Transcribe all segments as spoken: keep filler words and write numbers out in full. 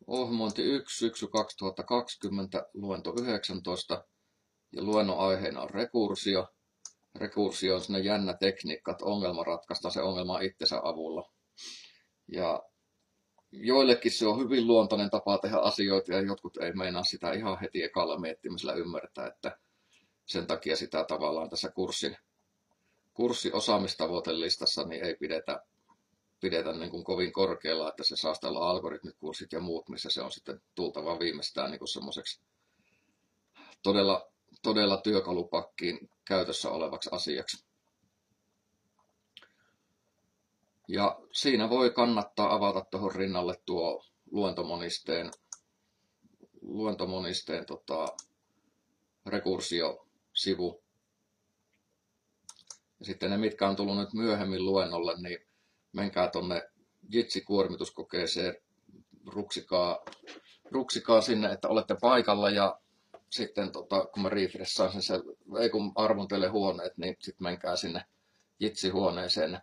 Ohjelmointi yksi, syksy kaksituhattakaksikymmentä, luento yhdeksäntoista ja luennon aiheena on rekursio. Rekursio on sellainen jännä tekniikka, että ongelma ratkaistaan se ongelma itsensä avulla. Ja joillekin se on hyvin luontainen tapa tehdä asioita ja jotkut ei meinaa sitä ihan heti ekalla miettimisellä ymmärtää, että sen takia sitä tavallaan tässä kurssin, kurssin osaamistavoitelistassa niin ei pidetä, pidetä niin kuin kovin korkealla, että se saasta olla algoritmit, kurssit ja muut, missä se on sitten tultava viimeistään niin kuin semmoiseksi todella, todella työkalupakkiin käytössä olevaksi asiaksi. Ja siinä voi kannattaa avata tuohon rinnalle tuo luentomonisteen, luentomonisteen tota, rekursio-sivu. Ja sitten ne, mitkä on tullut nyt myöhemmin luennolle, niin menkää tuonne Jitsi-kuormituskokeeseen, ruksikaa, ruksikaa sinne, että olette paikalla ja sitten tota, kun mä refressaan sen, se, ei kun arvon teille huoneet, niin sitten menkää sinne Jitsi-huoneeseen.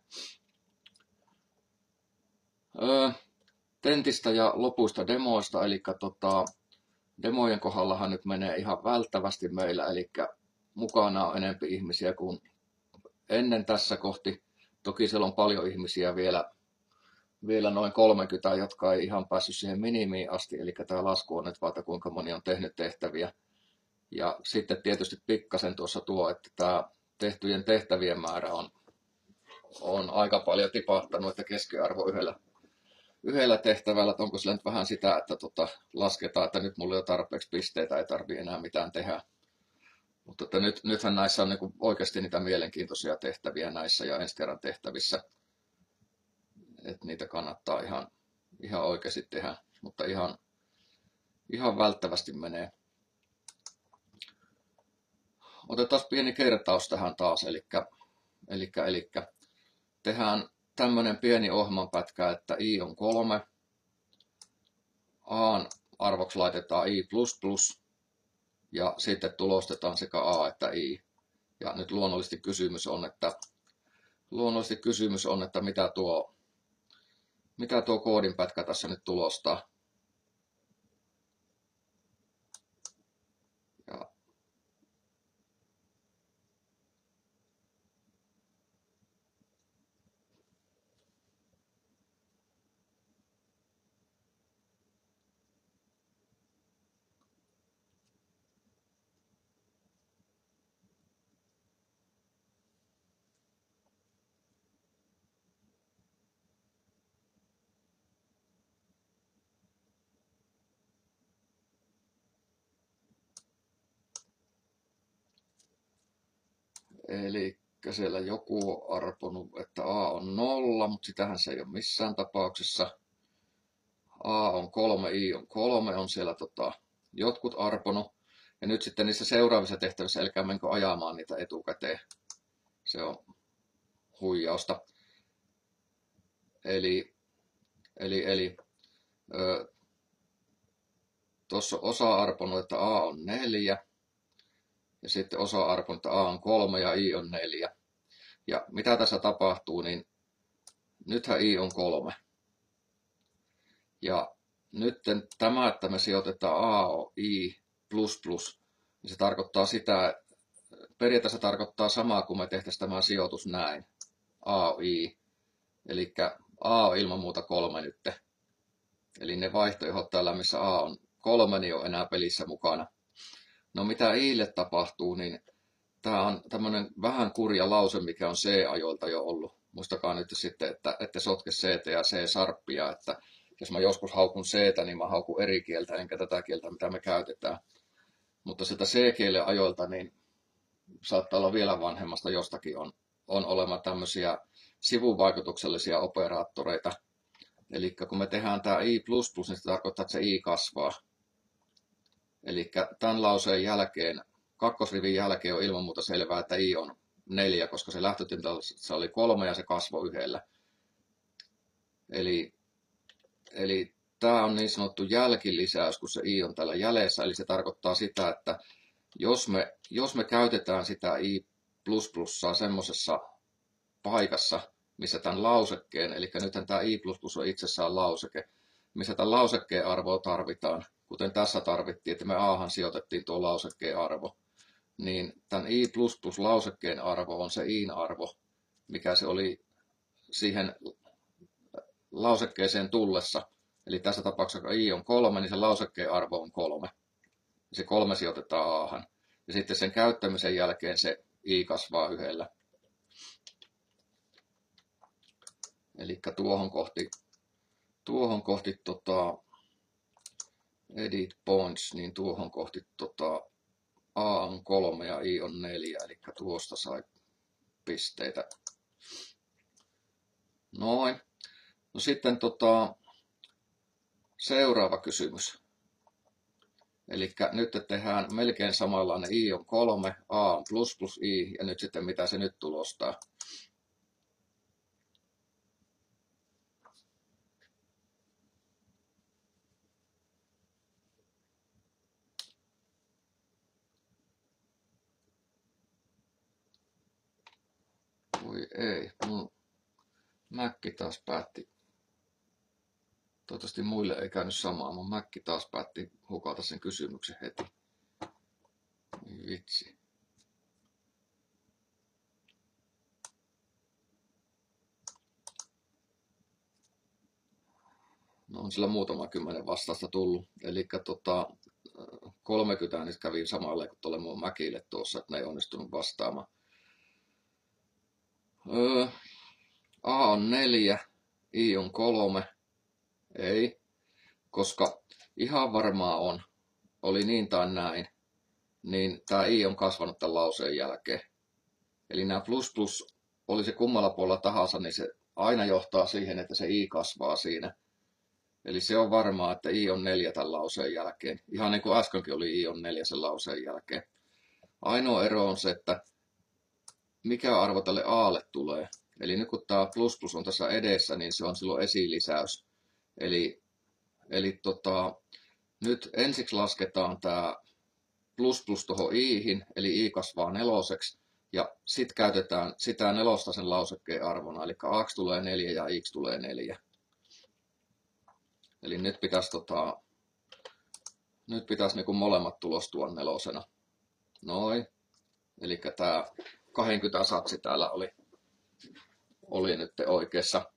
Öö, tentistä ja lopuista demoista, eli tota, demojen kohdallahan nyt menee ihan välttävästi meillä, eli mukana on enempi ihmisiä kuin ennen tässä kohti. Toki siellä on paljon ihmisiä vielä, vielä noin kolmekymmentä, jotka ei ihan päässyt siihen minimiin asti, eli tämä lasku on nyt vaikka kuinka moni on tehnyt tehtäviä. Ja sitten tietysti pikkasen tuossa tuo, että tämä tehtyjen tehtävien määrä on, on aika paljon tipahtanut, että keskiarvo yhdellä, yhdellä tehtävällä, että onko sillä nyt vähän sitä, että tota, lasketaan, että nyt mulla ei ole tarpeeksi pisteitä, ei tarvitse enää mitään tehdä. Mutta että nyt, nythän näissä on niin oikeasti niitä mielenkiintoisia tehtäviä näissä ja ensi kerran tehtävissä, että niitä kannattaa ihan, ihan oikeasti tehdä, mutta ihan, ihan välttävästi menee. Otetaan pieni kertaus tähän taas, eli, eli, eli tehdään tämmöinen pieni ohjelmanpätkä, että i on kolme, a arvoksi laitetaan i plus plus, ja sitten tulostetaan sekä a että i. Ja nyt luonnollisesti kysymys on, että, luonnollisesti kysymys on, että mitä tuo, mitä tuo koodinpätkä tässä nyt tulostaa. Ja Eli siellä joku on arponut, että a on nolla, mutta sitähän se ei ole missään tapauksessa. A on kolme, i on kolme, on siellä tota, jotkut arponut. Ja nyt sitten niissä seuraavissa tehtävissä, älkää menkö ajamaan niitä etukäteen. Se on huijausta. Eli, eli, eli tuossa osa arponut, että a on neljä. Ja sitten osa arponut, että a on kolme ja i on neljä. Ja mitä tässä tapahtuu, niin nythän i on kolme. Ja nyt tämä, että me sijoitetaan a on i plus plus, niin se tarkoittaa sitä, periaatteessa tarkoittaa samaa kuin me tehtäisiin tämä sijoitus näin. A on i. Eli a on ilman muuta kolme nyt. Eli ne vaihtoehdot täällä, missä a on kolme, niin on enää pelissä mukana. No mitä i'lle tapahtuu, niin tämä on tämmöinen vähän kurja lause, mikä on C-ajoilta jo ollut. Muistakaa nyt sitten, että ette sotke C ja C-sarppia, että jos mä joskus haukun C, niin mä haukun eri kieltä, enkä tätä kieltä, mitä me käytetään. Mutta sieltä C-kielen ajoilta, niin saattaa olla vielä vanhemmasta jostakin on, on olema tämmöisiä sivuvaikutuksellisia operaattoreita. Eli kun me tehdään tämä i plus plus, niin se tarkoittaa, että se i kasvaa. Eli tämän lauseen jälkeen, kakkosrivin jälkeen on ilman muuta selvää, että i on neljä, koska se lähtötilassa oli kolme ja se kasvoi yhdellä. Eli, eli tämä on niin sanottu jälkilisäys, kun se i on täällä jäljessä. Eli se tarkoittaa sitä, että jos me, jos me käytetään sitä i plus plusaa semmoisessa paikassa, missä tämän lausekkeen, eli nythän tämä i plus plus on itsessään lauseke, missä tämän lausekkeen arvoa tarvitaan, kuten tässä tarvittiin, että me Ahan sijoitettiin tuo lausekkeen arvo, niin tämän I plus plus lausekkeen arvo on se Iin arvo, mikä se oli siihen lausekkeeseen tullessa. Eli tässä tapauksessa, kun I on kolme, niin se lausekkeen arvo on kolme. Se kolme sijoitetaan Ahan. Ja sitten sen käyttämisen jälkeen se I kasvaa yhdellä. Eli tuohon kohti, tuohon kohti tota, edit points, niin tuohon kohti tota, A on kolme ja I on neljä. Eli tuosta sai pisteitä. Noin. No sitten tota, seuraava kysymys. Eli nyt tehdään melkein samanlainen. I on kolme, A on plus plus I, ja nyt sitten mitä se nyt tulostaa. Voi ei, mun Mäkki taas päätti. Toivottavasti muille ei käynyt samaa. Mun Mäkki taas päätti hukata sen kysymyksen heti. Vitsi. No on sillä muutama kymmenen vastausta tullut. Eli tota, kolmekymmentä niin kävi samalle kuin tuolle mun Mäkille tuossa, että ne ei onnistunut vastaamaan. Öö, A on neljä, I on kolme. Ei, koska ihan varmaa on, oli niin tai näin, niin tämä I on kasvanut tämän lauseen jälkeen. Eli nämä plus plus, oli se kummalla puolella tahansa, niin se aina johtaa siihen, että se I kasvaa siinä. Eli se on varmaa, että I on neljä tämän lauseen jälkeen. Ihan niin kuin äskenkin oli I on neljä sen lauseen jälkeen. Ainoa ero on se, että mikä arvo tälle Alle tulee. Eli nyt kun tämä plus plus on tässä edessä, niin se on silloin esilisäys. Eli, eli tota, nyt ensiksi lasketaan tämä plus plus tuohon I:hin, eli I kasvaa neloseksi. Ja sitten käytetään sitä nelosta sen lausekkeen arvona, eli A tulee neljä ja X tulee neljä. Eli nyt pitäisi, tota, nyt pitäisi niin kuin molemmat tulostua nelosena. Noin. Eli tämä kaksikymmentä satsi täällä oli, oli nyt oikeassa.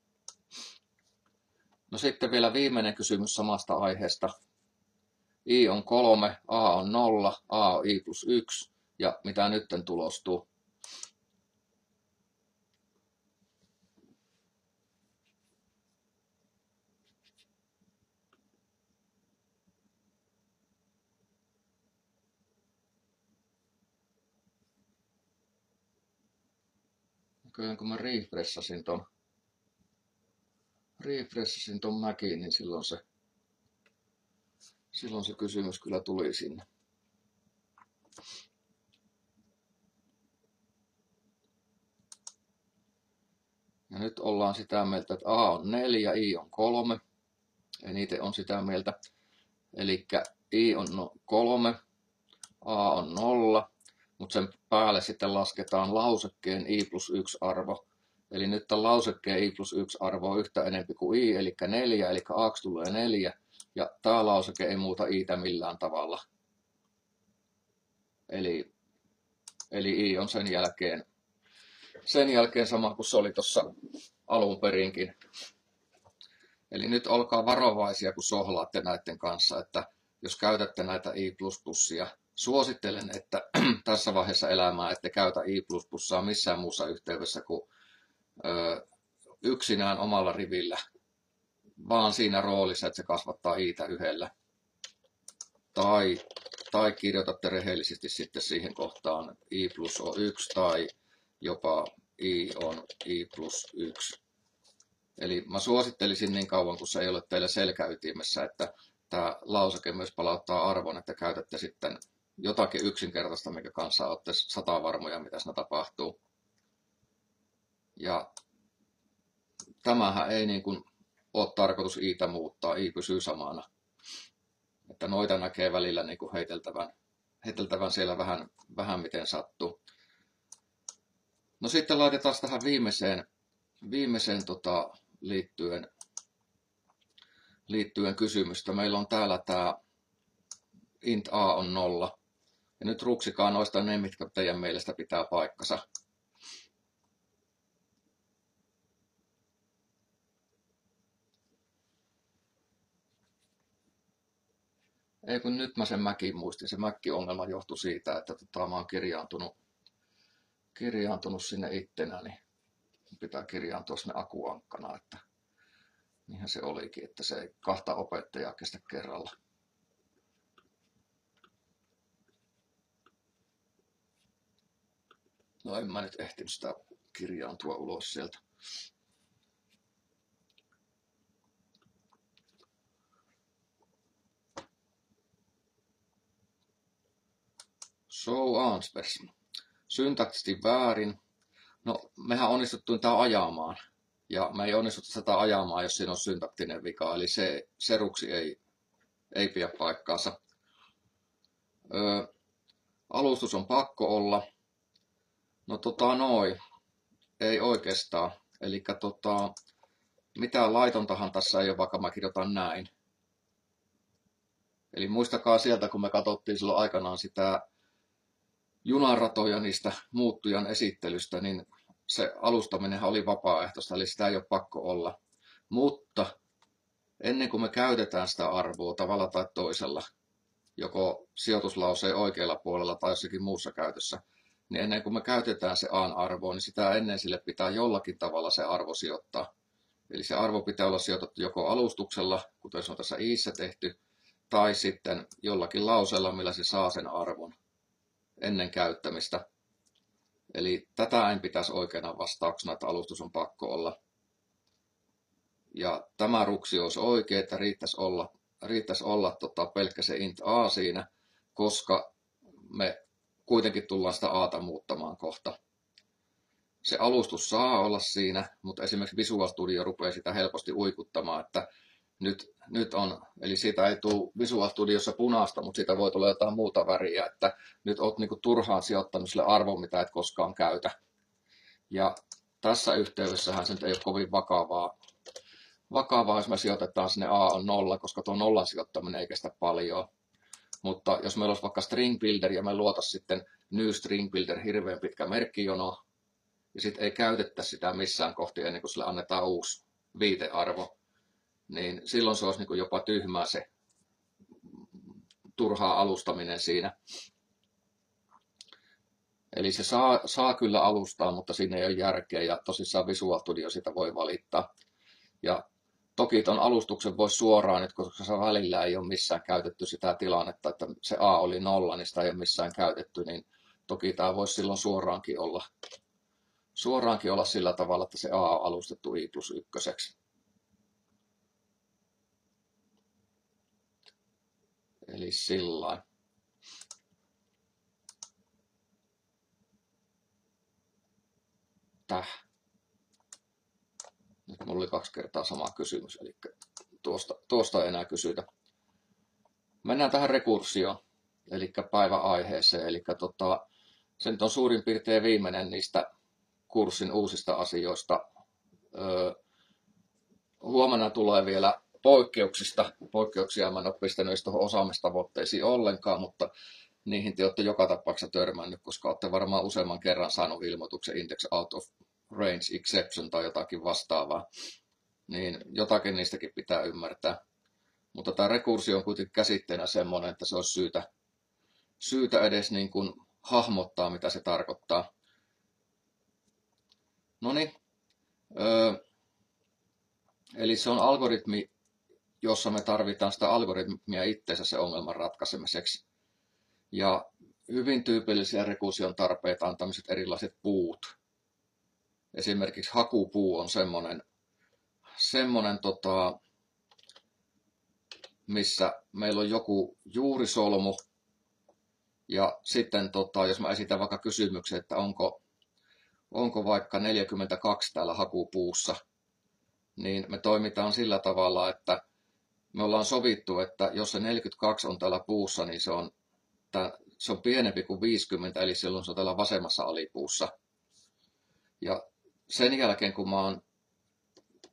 No sitten vielä viimeinen kysymys samasta aiheesta. I on kolme, A on nolla, A on I plus yksi. Ja mitä nytten tulostuu? Kyllä kun mä refreshasin ton, refreshasin ton Mäkin, niin silloin se, silloin se kysymys kyllä tuli sinne. Ja nyt ollaan sitä mieltä, että A on neljä, I on kolme. Eniten on sitä mieltä. Eli I on kolme, A on nolla, mutta sen päälle sitten lasketaan lausekkeen I plus yksi arvo. Eli nyt tämän lausekkeen I plus yksi arvo on yhtä enempi kuin I, eli neljä, eli A tulee neljä. Ja tämä lauseke ei muuta I:tä millään tavalla. Eli, eli I on sen jälkeen, sen jälkeen sama kuin se oli tuossa alun perinkin. Eli nyt olkaa varovaisia, kun sohlaatte näiden kanssa, että jos käytätte näitä I plus plusia, suosittelen, että tässä vaiheessa elämää ette käytä I plus plusaa missään muussa yhteydessä kuin ö, yksinään omalla rivillä, vaan siinä roolissa, että se kasvattaa I:tä yhdellä. Tai, tai kirjoitatte rehellisesti sitten siihen kohtaan I plus on yksi tai jopa I on I plus yksi. Eli mä suosittelisin niin kauan, kun se ei ole teille selkäytimessä, että tämä lauseke myös palauttaa arvon, että käytätte sitten jotakin yksinkertaista, mikä kanssa olette sata varmoja, mitä siinä tapahtuu. Ja tämähän ei niin kuin ole tarkoitus I:tä muuttaa, I pysyy samana. Että noita näkee välillä niin kuin heiteltävän, heiteltävän siellä vähän, vähän miten sattuu. No sitten laitetaan tähän viimeiseen, viimeiseen tota, liittyen, liittyen kysymystä. Meillä on täällä tämä int a on nolla. Ja nyt ruksikaa noista ne, mitkä teidän mielestä pitää paikkansa. Ei kun nyt mä sen mäkin muistin. Se mäkki-ongelma johtui siitä, että tota, mä oon kirjaantunut, kirjaantunut sinne ittenä, niin pitää kirjaantua sinne akuankkana. Että niinhän se olikin, että se ei kahta opettajaa kestä kerralla. No en mä nyt ehtinyt sitä kirjaantua ulos sieltä. So answers. Syntaktisesti väärin. No, mehän onnistuttiin tämä ajamaan. Ja me ei onnistuttu tätä ajamaan, jos siinä on syntaktinen vika. Eli se, se ruksi ei, ei pidä paikkaansa. Ö, alustus on pakko olla. No tota noin. Ei oikeastaan. Eli tota, mitään laitontahan tässä ei ole, vaikka mä kirjoitan näin. Eli muistakaa sieltä, kun me katsottiin silloin aikanaan sitä junaratoja niistä muuttujan esittelystä, niin se alustaminen oli vapaaehtoista, eli sitä ei ole pakko olla. Mutta ennen kuin me käytetään sitä arvoa tavalla tai toisella, joko sijoituslauseen oikealla puolella tai jossakin muussa käytössä, niin ennen kuin me käytetään se a:n arvoa, niin sitä ennen sille pitää jollakin tavalla se arvo sijoittaa. Eli se arvo pitää olla sijoitettu joko alustuksella, kuten se on tässä iissä tehty, tai sitten jollakin lauseella, millä se saa sen arvon ennen käyttämistä. Eli tätä en pitäisi oikeana vastauksena, että alustus on pakko olla. Ja tämä ruksi olisi oikein, että riittäisi olla, riittäisi olla tota, pelkkä se int a siinä, koska me kuitenkin tullaan sitä a:ta muuttamaan kohta. Se alustus saa olla siinä, mutta esimerkiksi Visual Studio rupeaa sitä helposti uikuttamaan, että nyt, nyt on, eli siitä ei tule Visual Studiossa punaista, mutta siitä voi tulla jotain muuta väriä, että nyt olet niinku turhaan sijoittanut sille arvon, mitä et koskaan käytä. Ja tässä yhteydessähän se nyt ei ole kovin vakavaa, vakavaa jos me sijoitetaan sinne a on nolla, koska tuo nollan sijoittaminen ei kestä paljon. Mutta jos meillä olisi vaikka string builder ja me luotaisiin sitten new string builder hirveän pitkä merkkijono, ja sitten ei käytettäisi sitä missään kohti ennen kuin sille annetaan uusi viitearvo, niin silloin se olisi niin kuin jopa tyhmää se turhaa alustaminen siinä. Eli se saa, saa kyllä alustaa, mutta siinä ei ole järkeä, ja tosissaan Visual Studio sitä voi valittaa. Ja toki tuon alustuksen voi suoraan, nyt koska se välillä ei ole missään käytetty sitä tilannetta, että se a oli nolla, niin sitä ei ole missään käytetty, niin toki tämä voisi silloin suoraankin olla, suoraankin olla sillä tavalla, että se a on alustettu i plus ykköseksi. Eli sillain. Täh. Nyt mulla oli kaksi kertaa sama kysymys, eli tuosta, tuosta ei enää kysytä. Mennään tähän rekursioon, eli päiväaiheeseen. Eli tota, se nyt on suurin piirtein viimeinen niistä kurssin uusista asioista. Öö, huomenna tulee vielä poikkeuksista. Poikkeuksia mä en ole pistänyt tuohon osaamistavoitteisiin ollenkaan, mutta niihin te olette joka tapauksessa törmännyt, koska olette varmaan useamman kerran saanut ilmoituksen index out of range exception tai jotakin vastaavaa. Niin jotakin niistäkin pitää ymmärtää. Mutta tämä rekursio on kuitenkin käsitteenä semmoinen, että se olisi syytä, syytä edes niin kuin hahmottaa, mitä se tarkoittaa. No niin. Öö, eli se on algoritmi, jossa me tarvitaan sitä algoritmia itseensä se ongelman ratkaisemiseksi. Ja hyvin tyypillisiä rekursion tarpeita on tämmöiset erilaiset puut. Esimerkiksi hakupuu on semmoinen, semmoinen tota, missä meillä on joku juurisolmu. Ja sitten tota, jos mä esitän vaikka kysymyksen, että onko, onko vaikka neljäkymmentäkaksi täällä hakupuussa, niin me toimitaan sillä tavalla, että me ollaan sovittu, että jos se neljäkymmentäkaksi on täällä puussa, niin se on, se on pienempi kuin viisikymmentä, eli silloin se on täällä vasemmassa alipuussa. Ja sen jälkeen, kun mä oon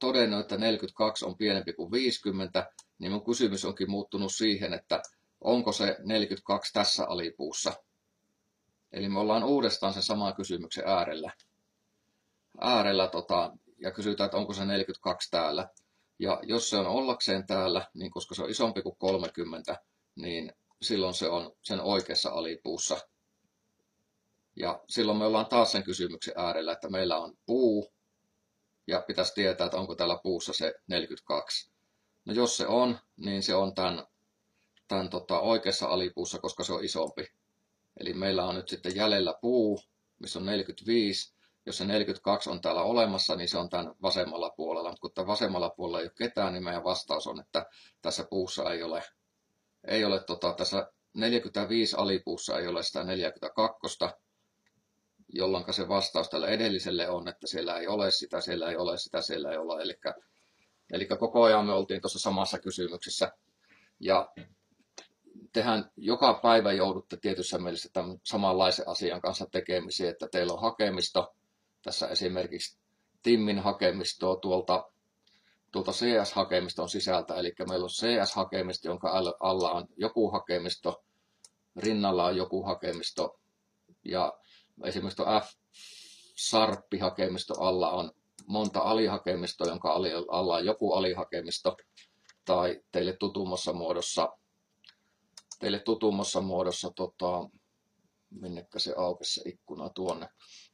todennut, että neljäkymmentäkaksi on pienempi kuin viisikymmentä, niin mun kysymys onkin muuttunut siihen, että onko se neljäkymmentäkaksi tässä alipuussa. Eli me ollaan uudestaan sen saman kysymyksen äärellä, äärellä tota, ja kysytään, että onko se neljäkymmentäkaksi täällä. Ja jos se on ollakseen täällä, niin koska se on isompi kuin kolmekymmentä, niin silloin se on sen oikeassa alipuussa. Ja silloin me ollaan taas sen kysymyksen äärellä, että meillä on puu, ja pitäisi tietää, että onko täällä puussa se neljäkymmentäkaksi. No jos se on, niin se on tämän, tämän tota, oikeassa alipuussa, koska se on isompi. Eli meillä on nyt sitten jäljellä puu, missä on neljäkymmentäviisi. Jos se neljäkymmentäkaksi on täällä olemassa, niin se on tämän vasemmalla puolella. Mutta kun tämän vasemmalla puolella ei ole ketään, niin meidän vastaus on, että tässä puussa ei ole, ei ole tota, tässä neljäkymmentäviisi alipuussa ei ole sitä neljäkymmentäkaksi, jolloin se vastaus tällä edelliselle on, että siellä ei ole sitä, siellä ei ole sitä, siellä ei ole. Eli, eli koko ajan me oltiin tuossa samassa kysymyksessä. Ja tehän joka päivä joudutte tietyssä mielessä tämän samanlaisen asian kanssa tekemiseen, että teillä on hakemisto, tässä esimerkiksi Timmin hakemistoa tuolta, tuolta C S-hakemiston sisältä, eli meillä on C S-hakemisto, jonka alla on joku hakemisto, rinnalla on joku hakemisto, ja esimerkiksi tuo F-sarppihakemisto alla on monta alihakemistoa, jonka alla on joku alihakemisto, tai teille tutummassa muodossa, teille tutummassa muodossa, tota, minnekä se aukesi se ikkuna tuonne,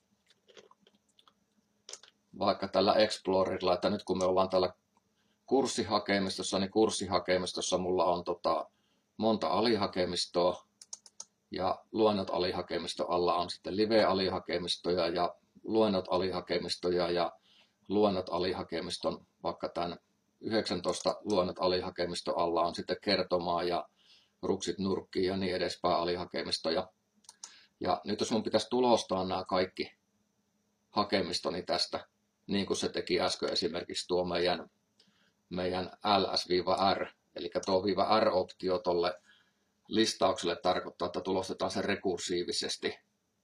vaikka tällä Explorerilla, että nyt kun me ollaan täällä kurssihakemistossa, niin kurssihakemistossa mulla on tota, monta alihakemistoa, ja luennot alihakemisto alla on sitten live-alihakemistoja ja luennot alihakemistoja ja luennot alihakemiston, vaikka tämän yhdeksäntoista luennot alihakemisto alla on sitten kertomaa ja ruksit nurkkiin ja niin edespäin alihakemistoja. Ja nyt jos mun pitäisi tulostaa nämä kaikki hakemistoni tästä, niin kuin se teki äsken esimerkiksi tuo meidän, meidän L S-R, eli tuo viiva R-optio tuolle listaukselle tarkoittaa, että tulostetaan se rekursiivisesti.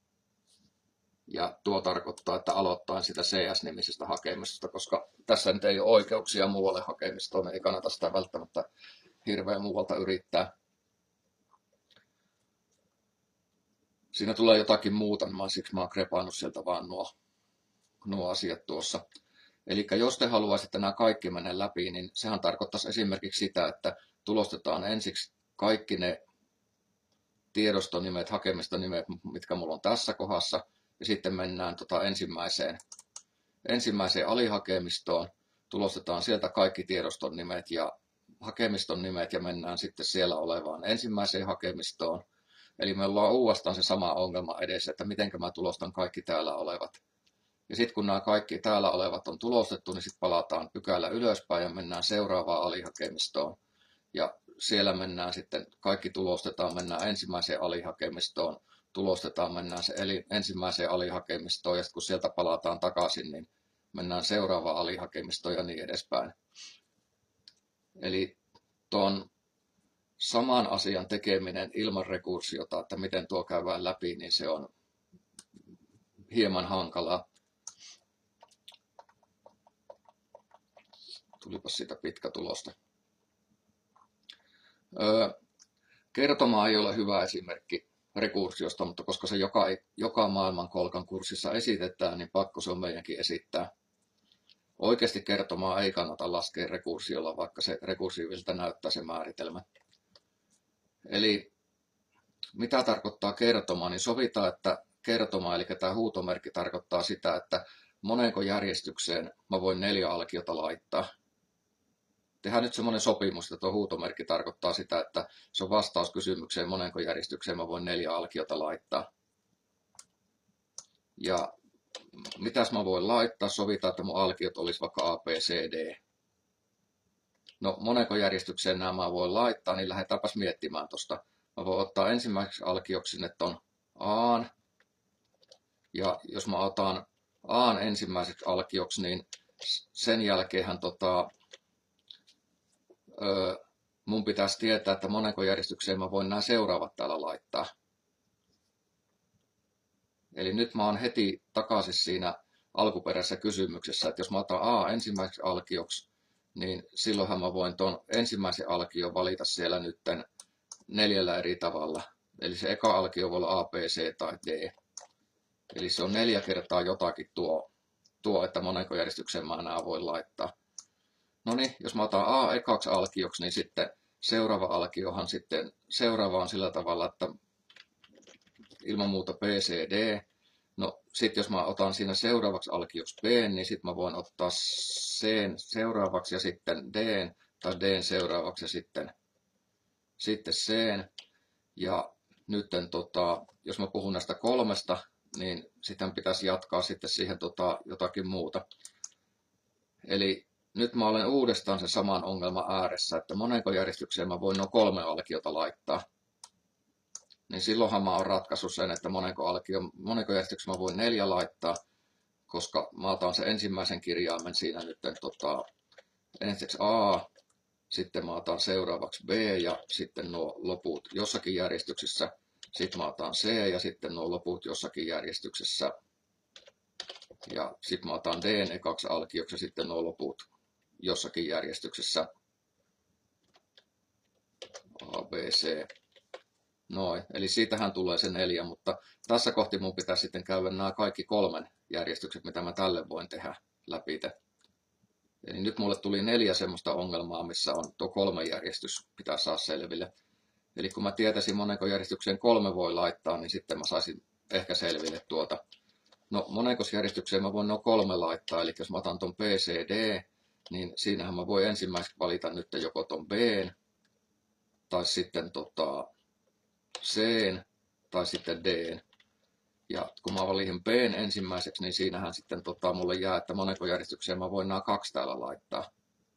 Ja tuo tarkoittaa, että aloittain sitä C S-nimisestä hakemistosta, koska tässä nyt ei ole oikeuksia muualle hakemistoon, ei kannata sitä välttämättä hirveän muualta yrittää. Siinä tulee jotakin muuta, niin siksi mä oon krepannut sieltä vaan nuo, nuo asiat tuossa. Eli jos te haluaisitte nämä kaikki mennä läpi, niin sehän tarkoittaisi esimerkiksi sitä, että tulostetaan ensiksi kaikki ne tiedostonimet, hakemistonimet, mitkä mulla on tässä kohdassa, ja sitten mennään tota ensimmäiseen, ensimmäiseen alihakemistoon, tulostetaan sieltä kaikki tiedoston nimet ja hakemiston nimet, ja mennään sitten siellä olevaan ensimmäiseen hakemistoon. Eli me ollaan uudestaan se sama ongelma edessä, että miten mä tulostan kaikki täällä olevat. Ja sitten kun nämä kaikki täällä olevat on tulostettu, niin sitten palataan pykälä ylöspäin ja mennään seuraavaan alihakemistoon. Ja siellä mennään sitten, kaikki tulostetaan, mennään ensimmäiseen alihakemistoon, tulostetaan, mennään se eli ensimmäiseen alihakemistoon, ja sitten kun sieltä palataan takaisin, niin mennään seuraavaan alihakemistoon ja niin edespäin. Eli tuon saman asian tekeminen ilman rekursiota, että miten tuo käydään läpi, niin se on hieman hankalaa. Tulipas siitä pitkä tulosta. Öö, kertoma ei ole hyvä esimerkki rekursiosta, mutta koska se joka, joka maailmankolkan kurssissa esitetään, niin pakko se on meidänkin esittää. Oikeasti kertomaa ei kannata laskea rekursiolla, vaikka se rekursiivilta näyttää se määritelmä. Eli mitä tarkoittaa kertoma, niin sovitaan, että kertoma, eli tämä huutomerkki tarkoittaa sitä, että monenko järjestykseen mä voin neljä alkiota laittaa. Tehdään nyt semmoinen sopimus, että tuo huutomerkki tarkoittaa sitä, että se on vastaus kysymykseen, monenko järjestykseen mä voin neljä alkiota laittaa. Ja mitäs mä voin laittaa? Sovitaan, että mun alkiot olisi vaikka A, B, C, D. No monenko järjestykseen nämä mä voin laittaa, niin lähdetäänpäs miettimään tuosta. Mä voin ottaa ensimmäiseksi alkioksi sinne ton A:n. Ja jos mä otan A:n ensimmäiseksi alkioksi, niin sen jälkeenhän tota, öö, mun pitäisi tietää, että monenko järjestykseen mä voin nämä seuraavat täällä laittaa. Eli nyt mä oon heti takaisin siinä alkuperäisessä kysymyksessä, että jos mä otan A ensimmäiseksi alkioksi, niin silloinhan mä voin tuon ensimmäisen alkion valita siellä nytten neljällä eri tavalla. Eli se eka alkio voi olla A, B, C tai D. Eli se on neljä kertaa jotakin tuo, tuo että monenko järjestykseen mä nämä voi laittaa. No niin, jos mä otan A ekaksi alkioksi, niin sitten seuraava alkiohan sitten, seuraava on sillä tavalla, että ilman muuta B, C, D. No sitten jos mä otan siinä seuraavaksi alkioksi B, niin sitten mä voin ottaa C seuraavaksi ja sitten D, tai D seuraavaksi ja sitten, sitten C. Ja nyt tota, jos mä puhun näistä kolmesta, niin sitten pitäisi jatkaa sitten siihen tota, jotakin muuta. Eli nyt mä olen uudestaan sen saman ongelman ääressä, että monenko järjestykseen mä voin nuo kolme alkiota laittaa. Niin silloinhan mä oon ratkaissut sen, että monenko, alkio, monenko järjestykseen mä voin neljä laittaa, koska mä otan sen ensimmäisen kirjaimen siinä nyt tota, ensiksi A, sitten mä otan seuraavaksi B ja sitten nuo loput jossakin järjestyksessä. Sitten mä otan C ja sitten nuo loput jossakin järjestyksessä. Ja sitten mä otan D ekaksi alkioksi ja sitten nuo loput jossakin järjestyksessä. A, B, C. Noin, eli siitähän tulee se neljä, mutta tässä kohti mun pitää sitten käydä nämä kaikki kolmen järjestykset, mitä mä tälle voin tehdä läpi. Eli nyt mulle tuli neljä semmoista ongelmaa, missä on tuo kolme järjestys pitää saada selville. Eli kun mä tietäisin monenko järjestykseen kolme voi laittaa, niin sitten mä saisin ehkä selville tuota. No monenko järjestykseen mä voin nuo kolme laittaa, eli jos mä otan ton B, C, D, niin siinähän mä voin ensimmäiseksi valita nyt joko ton B, tai sitten tota C, tai sitten D. Ja kun mä valin B ensimmäiseksi, niin siinähän sitten tota, mulle jää, että monenko järjestykseen mä voin nämä kaksi täällä laittaa.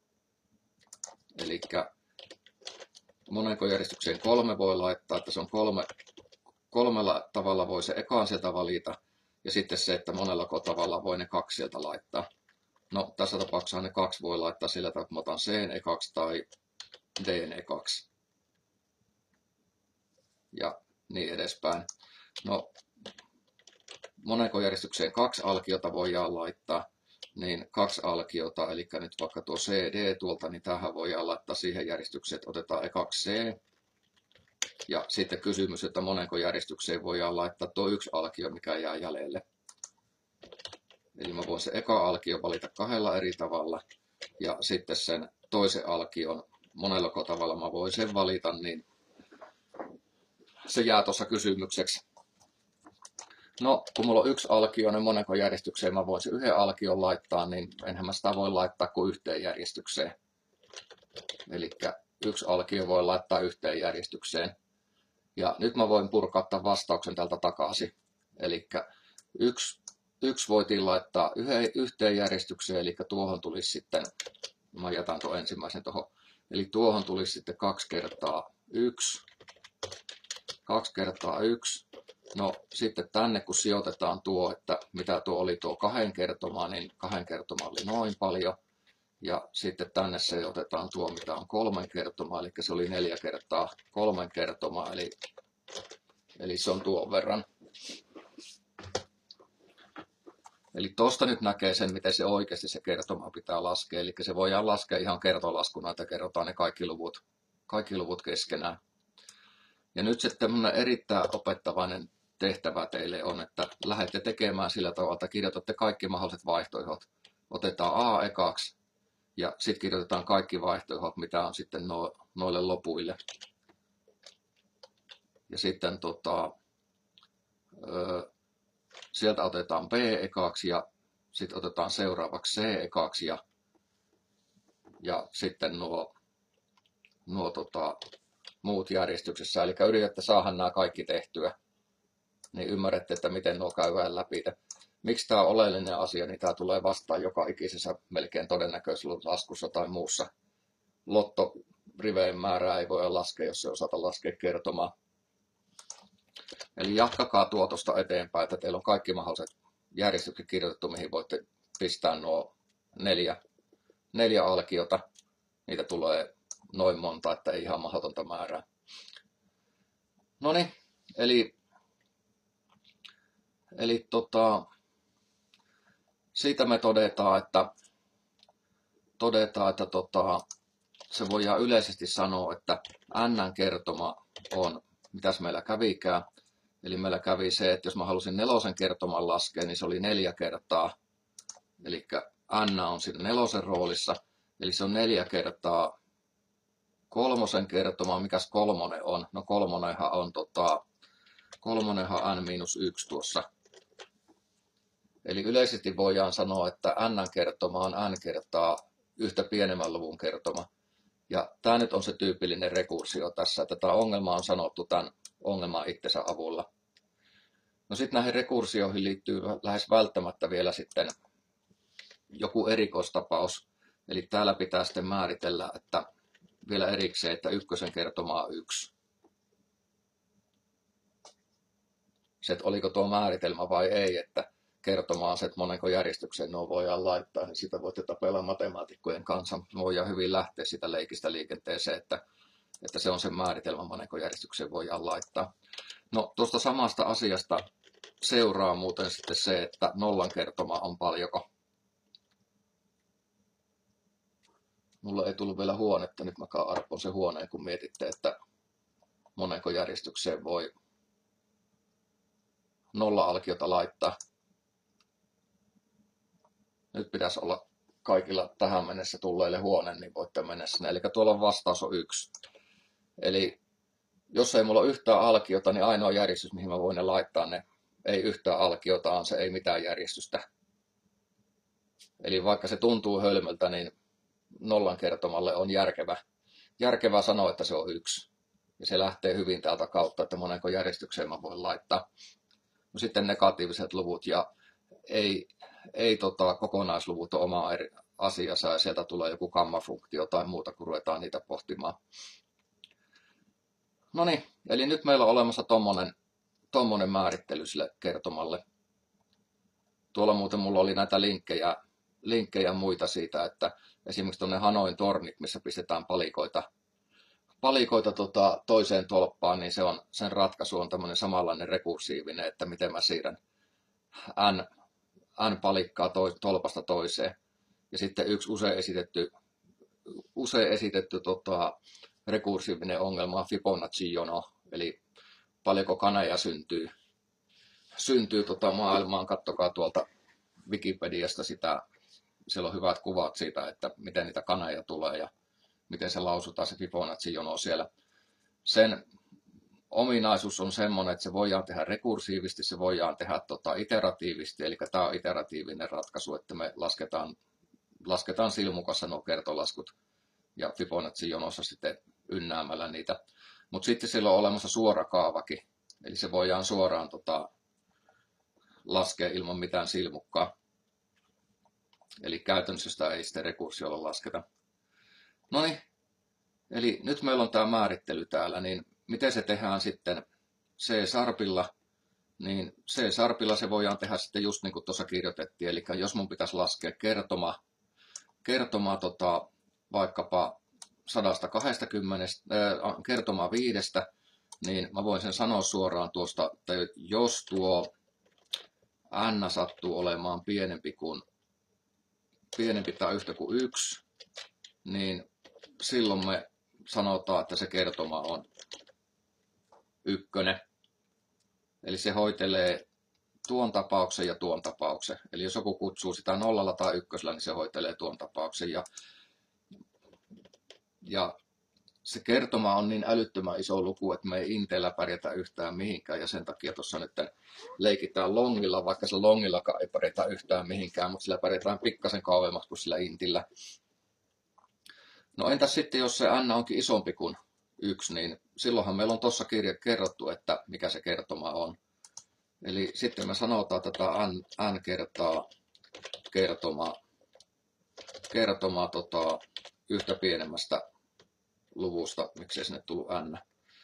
Eli monenko järjestykseen kolme voi laittaa, että se on kolme, kolmella tavalla voi se ekaan sieltä valita. Ja sitten se, että monellako tavalla voi ne kaksi sieltä laittaa. No tässä tapauksessa ne kaksi voi laittaa sillä tavalla, että mä otan C ekaksi tai D ekaksi. Ja niin edespäin. No monenko järjestykseen kaksi alkiota voidaan laittaa, niin kaksi alkiota, eli nyt vaikka tuo C, D tuolta, niin tähän voidaan laittaa siihen järjestykseen, että otetaan ekaksi C. Ja sitten kysymys, että monenko järjestykseen voidaan laittaa tuo yksi alkio, mikä jää jäljelle. Eli mä voin se eka alkio valita kahdella eri tavalla, ja sitten sen toisen alkion monellako tavalla mä voin sen valita, niin se jää tuossa kysymykseksi. No, kun mulla on yksi alkio, niin monenko järjestykseen mä voin sen yhden alkion laittaa, niin enhän mä sitä voi laittaa kuin yhteen järjestykseen. Eli yksi alkio voi laittaa yhteen järjestykseen. Ja nyt mä voin purkaa tämän vastauksen täältä takaisin. Eli yksi, yksi voitiin laittaa yhden, yhteen järjestykseen, eli tuohon tulisi sitten, mä jätän tuon ensimmäisen tuohon, eli tuohon tulisi sitten kaksi kertaa yksi, kaksi kertaa yksi. No sitten tänne kun sijoitetaan tuo, että mitä tuo oli tuo kahden kertoma, niin kahden kertoma oli noin paljon. Ja sitten tänne se otetaan tuo, mitä on kolmen kertoma, eli se oli neljä kertaa kolmen kertoma, eli, eli se on tuon verran. Eli tuosta nyt näkee sen, miten se oikeasti se kertoma pitää laskea, eli se voidaan laskea ihan kertolaskuna, että kerrotaan ne kaikki luvut, kaikki luvut keskenään. Ja nyt sitten tämmöinen erittäin opettavainen tehtävä teille on, että lähdette tekemään sillä tavalla, että kirjoitatte kaikki mahdolliset vaihtoehdot. Otetaan A ekaksi ja sitten kirjoitetaan kaikki vaihtoehdot, mitä on sitten no, noille lopuille. Ja sitten tota, ö, sieltä otetaan B ekaksi ja sitten otetaan seuraavaksi C ekaksi ja, ja sitten nuo, nuo tota, muut järjestyksessä. Eli yritätte saada nämä kaikki tehtyä, niin ymmärrätte, että miten nuo käydään läpi. Miksi tämä on oleellinen asia, niin tämä tulee vastaan joka ikisessä melkein todennäköisyyslaskussa tai muussa. Lottoriveen määrää ei voi laskea, jos se osata laskea kertomaan. Eli jatkakaa tuo tuosta eteenpäin, että teillä on kaikki mahdolliset järjestykset kirjoitettu, mihin voitte pistää nuo neljä, neljä alkiota. Niitä tulee noin monta, että ei ihan mahdotonta määrää. No niin, eli, eli tota, siitä me todetaan, että, todetaan, että tota, se voidaan yleisesti sanoa, että n-kertoma on, mitäs meillä kävikään. Eli meillä kävi se, että jos mä halusin nelosen kertoman laskea, niin se oli neljä kertaa. Eli n on siinä nelosen roolissa. Eli se on neljä kertaa kolmosen kertoma. Mikäs kolmonen on? No kolmonenhan on, tota, kolmonenhan n miinus yksi tuossa. Eli yleisesti voidaan sanoa, että n-kertoma on n kertaa yhtä pienemmän luvun kertoma. Ja tämä nyt on se tyypillinen rekursio tässä, että tämä ongelma on sanottu tämän ongelman itsensä avulla. No sitten näihin rekursioihin liittyy lähes välttämättä vielä sitten joku erikoistapaus. Eli täällä pitää sitten määritellä, että vielä erikseen, että ykkösen kertoma on yksi. Se, että oliko tuo määritelmä vai ei, että kertoma on se, että monenko järjestykseen nuo voidaan laittaa, niin sitä voitte tapella matemaatikkojen kanssa. Voidaan hyvin lähteä sitä leikistä liikenteeseen, että, että se on se määritelmä, monenko järjestykseen voidaan laittaa. No tuosta samasta asiasta seuraa muuten sitten se, että nollan kertoma on paljonko. Mulla ei tullut vielä huonetta, nyt mä arpon se huoneen, kun mietitte, että monenko järjestykseen voi nolla-alkiota laittaa. Nyt pitäisi olla kaikilla tähän mennessä tulleille huone, niin voitte mennä sinne. Eli tuolla vastaus on yksi. Eli jos ei mulla ole yhtään alkiota, niin ainoa järjestys, mihin mä voin ne laittaa, ne ei yhtään alkiota, on se ei mitään järjestystä. Eli vaikka se tuntuu hölmöltä, niin nollan kertomalle on järkevä, järkevä sanoa, että se on yksi. Ja se lähtee hyvin täältä kautta, että monenko järjestykseen mä voin laittaa. No sitten negatiiviset luvut ja ei, ei tota, kokonaisluvut on oma eri asiassa ja sieltä tulee joku gammafunktio tai muuta, kun ruvetaan niitä pohtimaan. No niin, eli nyt meillä on olemassa tommonen, tommonen määrittely sille kertomalle. Tuolla muuten mulla oli näitä linkkejä, linkkejä muita siitä, että esimerkiksi tuonne Hanoin tornit, missä pistetään palikoita, palikoita tota, toiseen tolppaan, niin se on, sen ratkaisu on tämmöinen samanlainen rekursiivinen, että miten mä siirrän n, n palikkaa to, tolpasta toiseen. Ja sitten yksi usein esitetty, usein esitetty tota, rekursiivinen ongelma on Fibonacci-jono, eli paljonko kaneja syntyy, syntyy tota maailmaan. Kattokaa tuolta Wikipediasta sitä, siellä on hyvät kuvat siitä, että miten niitä kaneja tulee ja miten se lausutaan se Fibonacci-jono siellä. Sen ominaisuus on semmoinen, että se voidaan tehdä rekursiivisesti, se voidaan tehdä tota iteratiivisesti, eli tämä on iteratiivinen ratkaisu, että me lasketaan, lasketaan silmukassa nuo kertolaskut ja Fibonacci-jonossa sitten ynnäämällä niitä. Mutta sitten sillä on olemassa suora kaavakin, eli se voidaan suoraan tota, laskea ilman mitään silmukkaa. Eli käytännössä sitä ei sitten rekursiolla lasketa. No niin, eli nyt meillä on tämä määrittely täällä, niin miten se tehdään sitten C-sarpilla, niin C-sarpilla se voidaan tehdä sitten just niin kuin tuossa kirjoitettiin, eli jos mun pitäisi laskea kertoma, kertoma tota, vaikkapa sata kaksikymmentä, äh, kertoma viidestä, niin mä voin sen sanoa suoraan tuosta, että jos tuo n sattuu olemaan pienempi kuin pienempi tai yhtä kuin yksi, niin silloin me sanotaan, että se kertoma on ykkönen. Eli se hoitelee tuon tapauksen ja tuon tapauksen. Eli jos joku kutsuu sitä nollalla tai ykkösellä, niin se hoitelee tuon tapauksen. Ja, ja se kertoma on niin älyttömän iso luku, että me ei inteellä pärjätä yhtään mihinkään. Ja sen takia tuossa nyt leikitään longilla, vaikka sillä longillakaan ei pärjätä yhtään mihinkään, mutta sillä pärjätään pikkasen kauemmaksi kuin sillä intillä. No entäs sitten, jos se n onkin isompi kuin yksi, niin silloinhan meillä on tuossa kirja kerrottu, että mikä se kertoma on. Eli sitten me sanotaan tätä n, n kertaa kertomaa, kertomaa tota, yhtä pienemmästä luvusta, miksei sinne tullut n.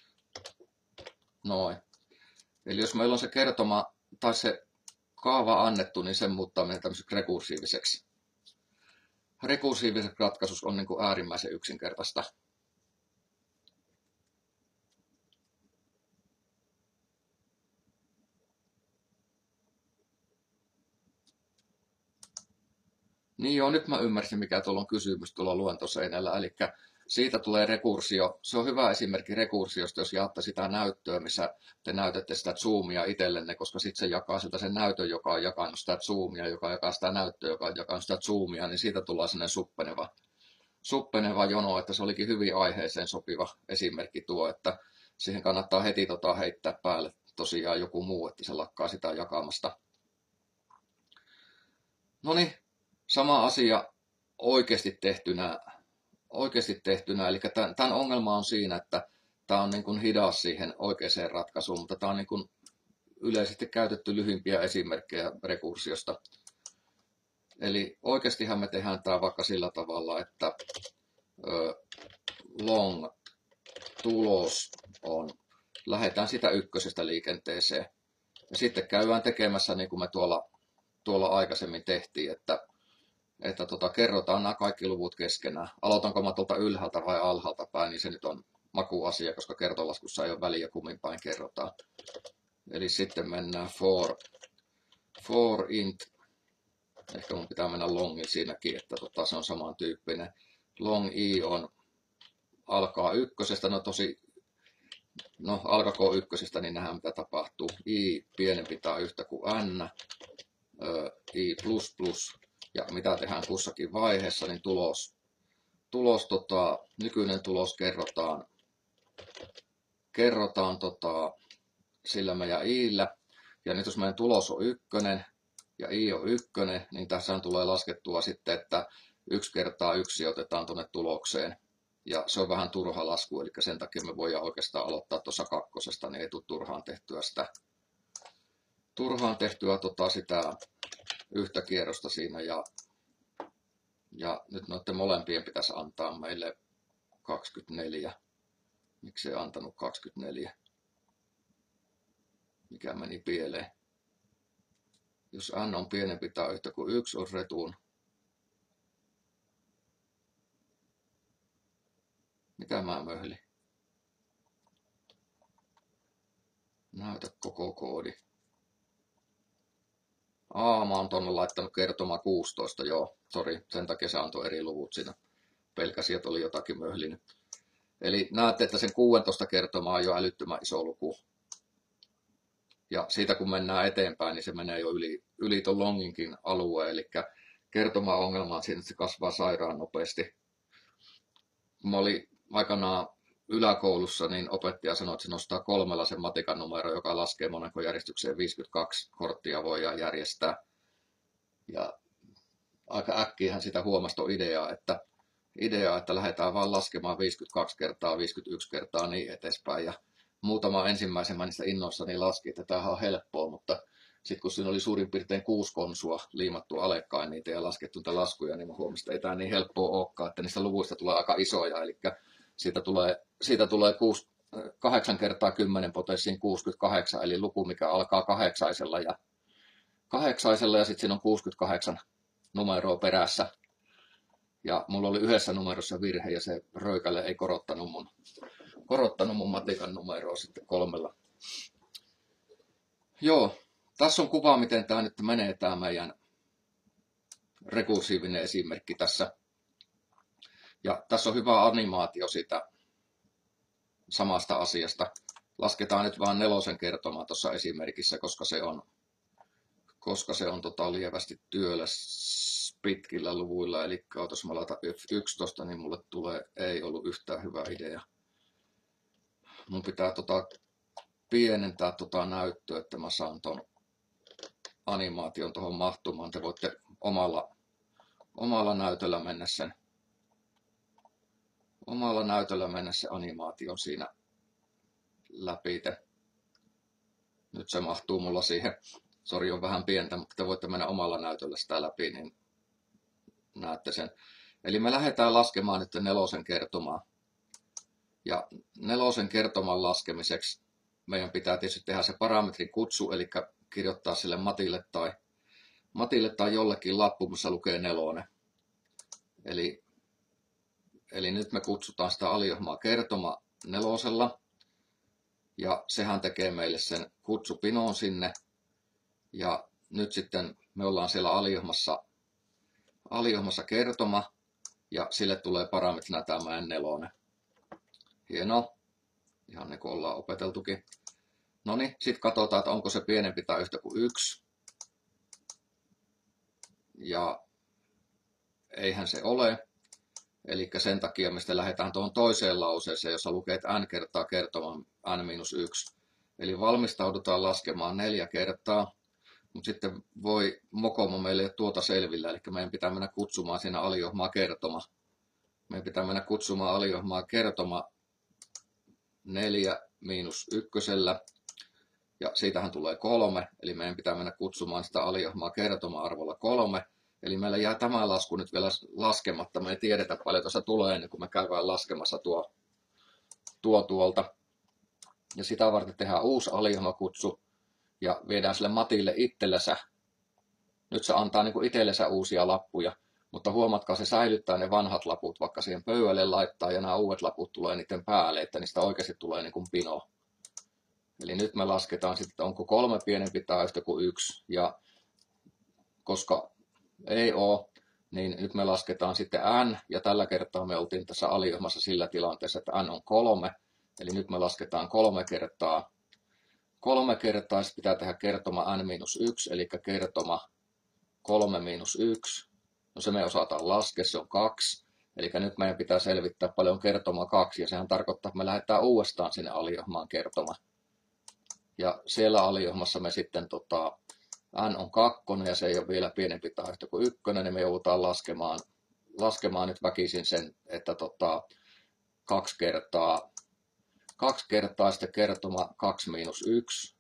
Noin. Eli jos meillä on se kertoma tai se kaava annettu, niin sen muuttaminen tämmöiseksi rekursiiviseksi. Rekursiiviseksi ratkaisussa on niin kuin äärimmäisen yksinkertaista. Niin joo, nyt mä ymmärsin, mikä tuolla on kysymys tuolla luentoseinällä. Eli siitä tulee rekursio. Se on hyvä esimerkki rekursiosta, jos jaatte sitä näyttöä, missä te näytätte sitä zoomia itsellenne, koska sitten se jakaa siltä sen näytön, joka on jakanut sitä zoomia, joka jakaa sitä näyttöä, joka on jakanut sitä zoomia, niin siitä tulee sellainen suppeneva, suppeneva jono, että se olikin hyvin aiheeseen sopiva esimerkki tuo, että siihen kannattaa heti tota heittää päälle tosiaan joku muu, että se lakkaa sitä jakamasta. No niin, sama asia oikeasti tehtynä, oikeasti tehtynä. Eli tämän ongelma on siinä, että tämä on niin kuin hidas siihen oikeaan ratkaisuun, mutta tämä on niin kuin yleisesti käytetty lyhyimpiä esimerkkejä rekursiosta. Eli oikeastihan me tehdään tämä vaikka sillä tavalla, että long tulos on, lähdetään sitä ykkösestä liikenteeseen. Ja sitten käydään tekemässä niin kuin me tuolla, tuolla aikaisemmin tehtiin, että, että tota, kerrotaan nämä kaikki luvut keskenään. Aloitanko mä tuolta ylhäältä vai alhaalta päin, niin se nyt on makuasia, koska kertolaskussa ei ole väliä kummin päin kerrotaan. Eli sitten mennään for, for int, ehkä mun pitää mennä longin siinäkin, että tota, se on samantyyppinen. Long i on, alkaa ykkösestä, no tosi, no alkako ykkösestä, niin nähdään mitä tapahtuu. I pienempi tai yhtä kuin n, i plus plus, ja mitä tehdään kussakin vaiheessa, niin tulos, tulos tota, nykyinen tulos kerrotaan, kerrotaan tota, sillä meidän i'llä. Ja nyt jos meidän tulos on ykkönen ja i on ykkönen, niin tässä tulee laskettua sitten, että yksi kertaa yksi otetaan tuonne tulokseen. Ja se on vähän turha lasku, eli sen takia me voidaan oikeastaan aloittaa tuossa kakkosesta, niin ei tule turhaan tehtyä sitä, turhaan tehtyä tota sitä yhtä kierrosta siinä. Ja, ja nyt noiden molempien pitäisi antaa meille kaksikymmentäneljä. Miksi ei antanut kaksikymmentäneljä? Mikä meni pieleen? Jos n on pienempi tai yhtä kuin yksi on retuun. Mitä mä möhlin? Näytä koko koodi. Aa, mä oon tonne laittanut kertoma kuusitoista, joo. Sori, sen takia se antoi eri luvut siinä. Pelkäsin, että oli jotakin möhlinyt. Eli näette, että sen kuusitoista kertomaa on jo älyttömän iso luku. Ja siitä kun mennään eteenpäin, niin se menee jo yli, yli ton longinkin alueen. Eli kertoma-ongelma on siinä, että se kasvaa sairaan nopeasti. Kun mä olin aikanaan yläkoulussa, niin opettaja sanoi, että se nostaa kolmella sen matikan numero, joka laskee monenko järjestykseen viisikymmentäkaksi korttia voidaan järjestää. Ja aika äkkiähän sitä huomasi tuon ideaa, että, idea, että lähdetään vaan laskemaan viisikymmentäkaksi kertaa, viisikymmentäyksi kertaa niin edespäin. Ja muutama ensimmäisen mä niistä innoissani laski, että tämähän on helppoa, mutta sitten kun siinä oli suurin piirtein kuusi konsua liimattu alekkain niitä ja laskettu niitä laskuja, niin mä huomasin, että ei tämä niin helppoa olekaan, että niistä luvuista tulee aika isoja, eli siitä tulee, siitä tulee kahdeksan kertaa kymmenen potenssiin kuusikymmentäkahdeksan, eli luku, mikä alkaa kahdeksaisella ja, kahdeksaisella ja sitten siinä on kuusikymmentäkahdeksan numeroa perässä. Ja mulla oli yhdessä numerossa virhe ja se röykälle ei korottanut mun, korottanut mun matikan numeroa sitten kolmella. Joo, tässä on kuva, miten tämä nyt menee, tämä meidän rekursiivinen esimerkki tässä. Ja tässä on hyvä animaatio siitä samasta asiasta. Lasketaan nyt vain nelosen kertomaa tuossa esimerkissä, koska se on, koska se on tota lievästi työläs pitkillä luvuilla. Eli jos mä laitan F yksitoista, niin mulle tulee, ei ollut yhtään hyvä idea. Mun pitää tota pienentää tota näyttöä, että mä saan ton animaation tuohon mahtumaan. Te voitte omalla, omalla näytöllä mennä sen omalla näytöllä mennä se animaation siinä läpi. Nyt se mahtuu mulla siihen. Sori, on vähän pientä, mutta te voitte mennä omalla näytöllä sitä läpi, niin näette sen. Eli me lähdetään laskemaan nyt nelosen kertomaa. Ja nelosen kertoman laskemiseksi meidän pitää tietysti tehdä se parametrin kutsu, eli kirjoittaa sille Matille tai, Matille tai jollekin lappu, missä lukee nelonen. Eli, eli nyt me kutsutaan sitä aliohmaa kertoma nelosella. Ja sehän tekee meille sen kutsupinoon sinne. Ja nyt sitten me ollaan siellä aliohmassa, aliohmassa kertoma ja sille tulee parametrina tämä meidän nelonen. Hienoa. Ihan niin kuin ollaan opeteltukin. No niin, sitten katsotaan, että onko se pienempi tai yhtä kuin yksi. Ja eihän se ole. Eli sen takia me sitten lähdetään tuohon toiseen lauseeseen, jossa lukee, että n kertaa kertoma n miinus yksi. Eli valmistaudutaan laskemaan neljä kertaa. Mutta sitten voi mokomo meille ei ole tuota selvillä, eli meidän pitää mennä kutsumaan siinä aliohmaa kertoma. Meidän pitää mennä kutsumaan aliohmaa kertoma neljä miinus ykkösellä. Ja siitähän tulee kolme, eli meidän pitää mennä kutsumaan sitä aliohmaa kertoma-arvolla kolme. Eli meillä jää tämä lasku nyt vielä laskematta. Me ei tiedetä paljon tuossa tulee ennen kuin me käydään laskemassa tuo, tuo tuolta. Ja sitä varten tehdään uusi aliohmakutsu ja viedään sille Matille itsellensä. Nyt se antaa niin kuin itsellensä uusia lappuja, mutta huomatkaa, se säilyttää ne vanhat laput, vaikka siihen pöydälle laittaa ja nämä uudet laput tulee niiden päälle, että niistä oikeasti tulee niin kuin pino. Eli nyt me lasketaan sitten, onko kolme pienempi tai yhtä kuin yksi. Ja koska ei ole, niin nyt me lasketaan sitten n, ja tällä kertaa me oltiin tässä aliohmassa sillä tilanteessa, että n on kolme. Eli nyt me lasketaan kolme kertaa. Kolme kertaa sitten pitää tehdä kertoma n miinus yksi, eli kertoma kolme miinus yksi. No se me osataan laskea, se on kaksi. Eli nyt meidän pitää selvittää paljon kertoma kaksi, ja sehän tarkoittaa, että me lähdetään uudestaan sinne aliohmaan kertoma. Ja siellä aliohmassa me sitten, tota, n on kakkonen, ja se ei ole vielä pienempi tai yhtä kuin ykkönen, niin me joudutaan laskemaan, laskemaan nyt väkisin sen, että tota, kaksi kertaa, kaksi kertaa sitten kertoma kaksi miinus yksi.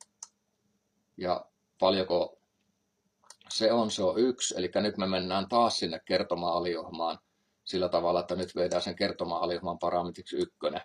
Ja paljonko se on, se on yksi, eli nyt me mennään taas sinne kertoma-aliohmaan sillä tavalla, että nyt vedään sen kertoma-aliohmaan parametriksi ykkönen.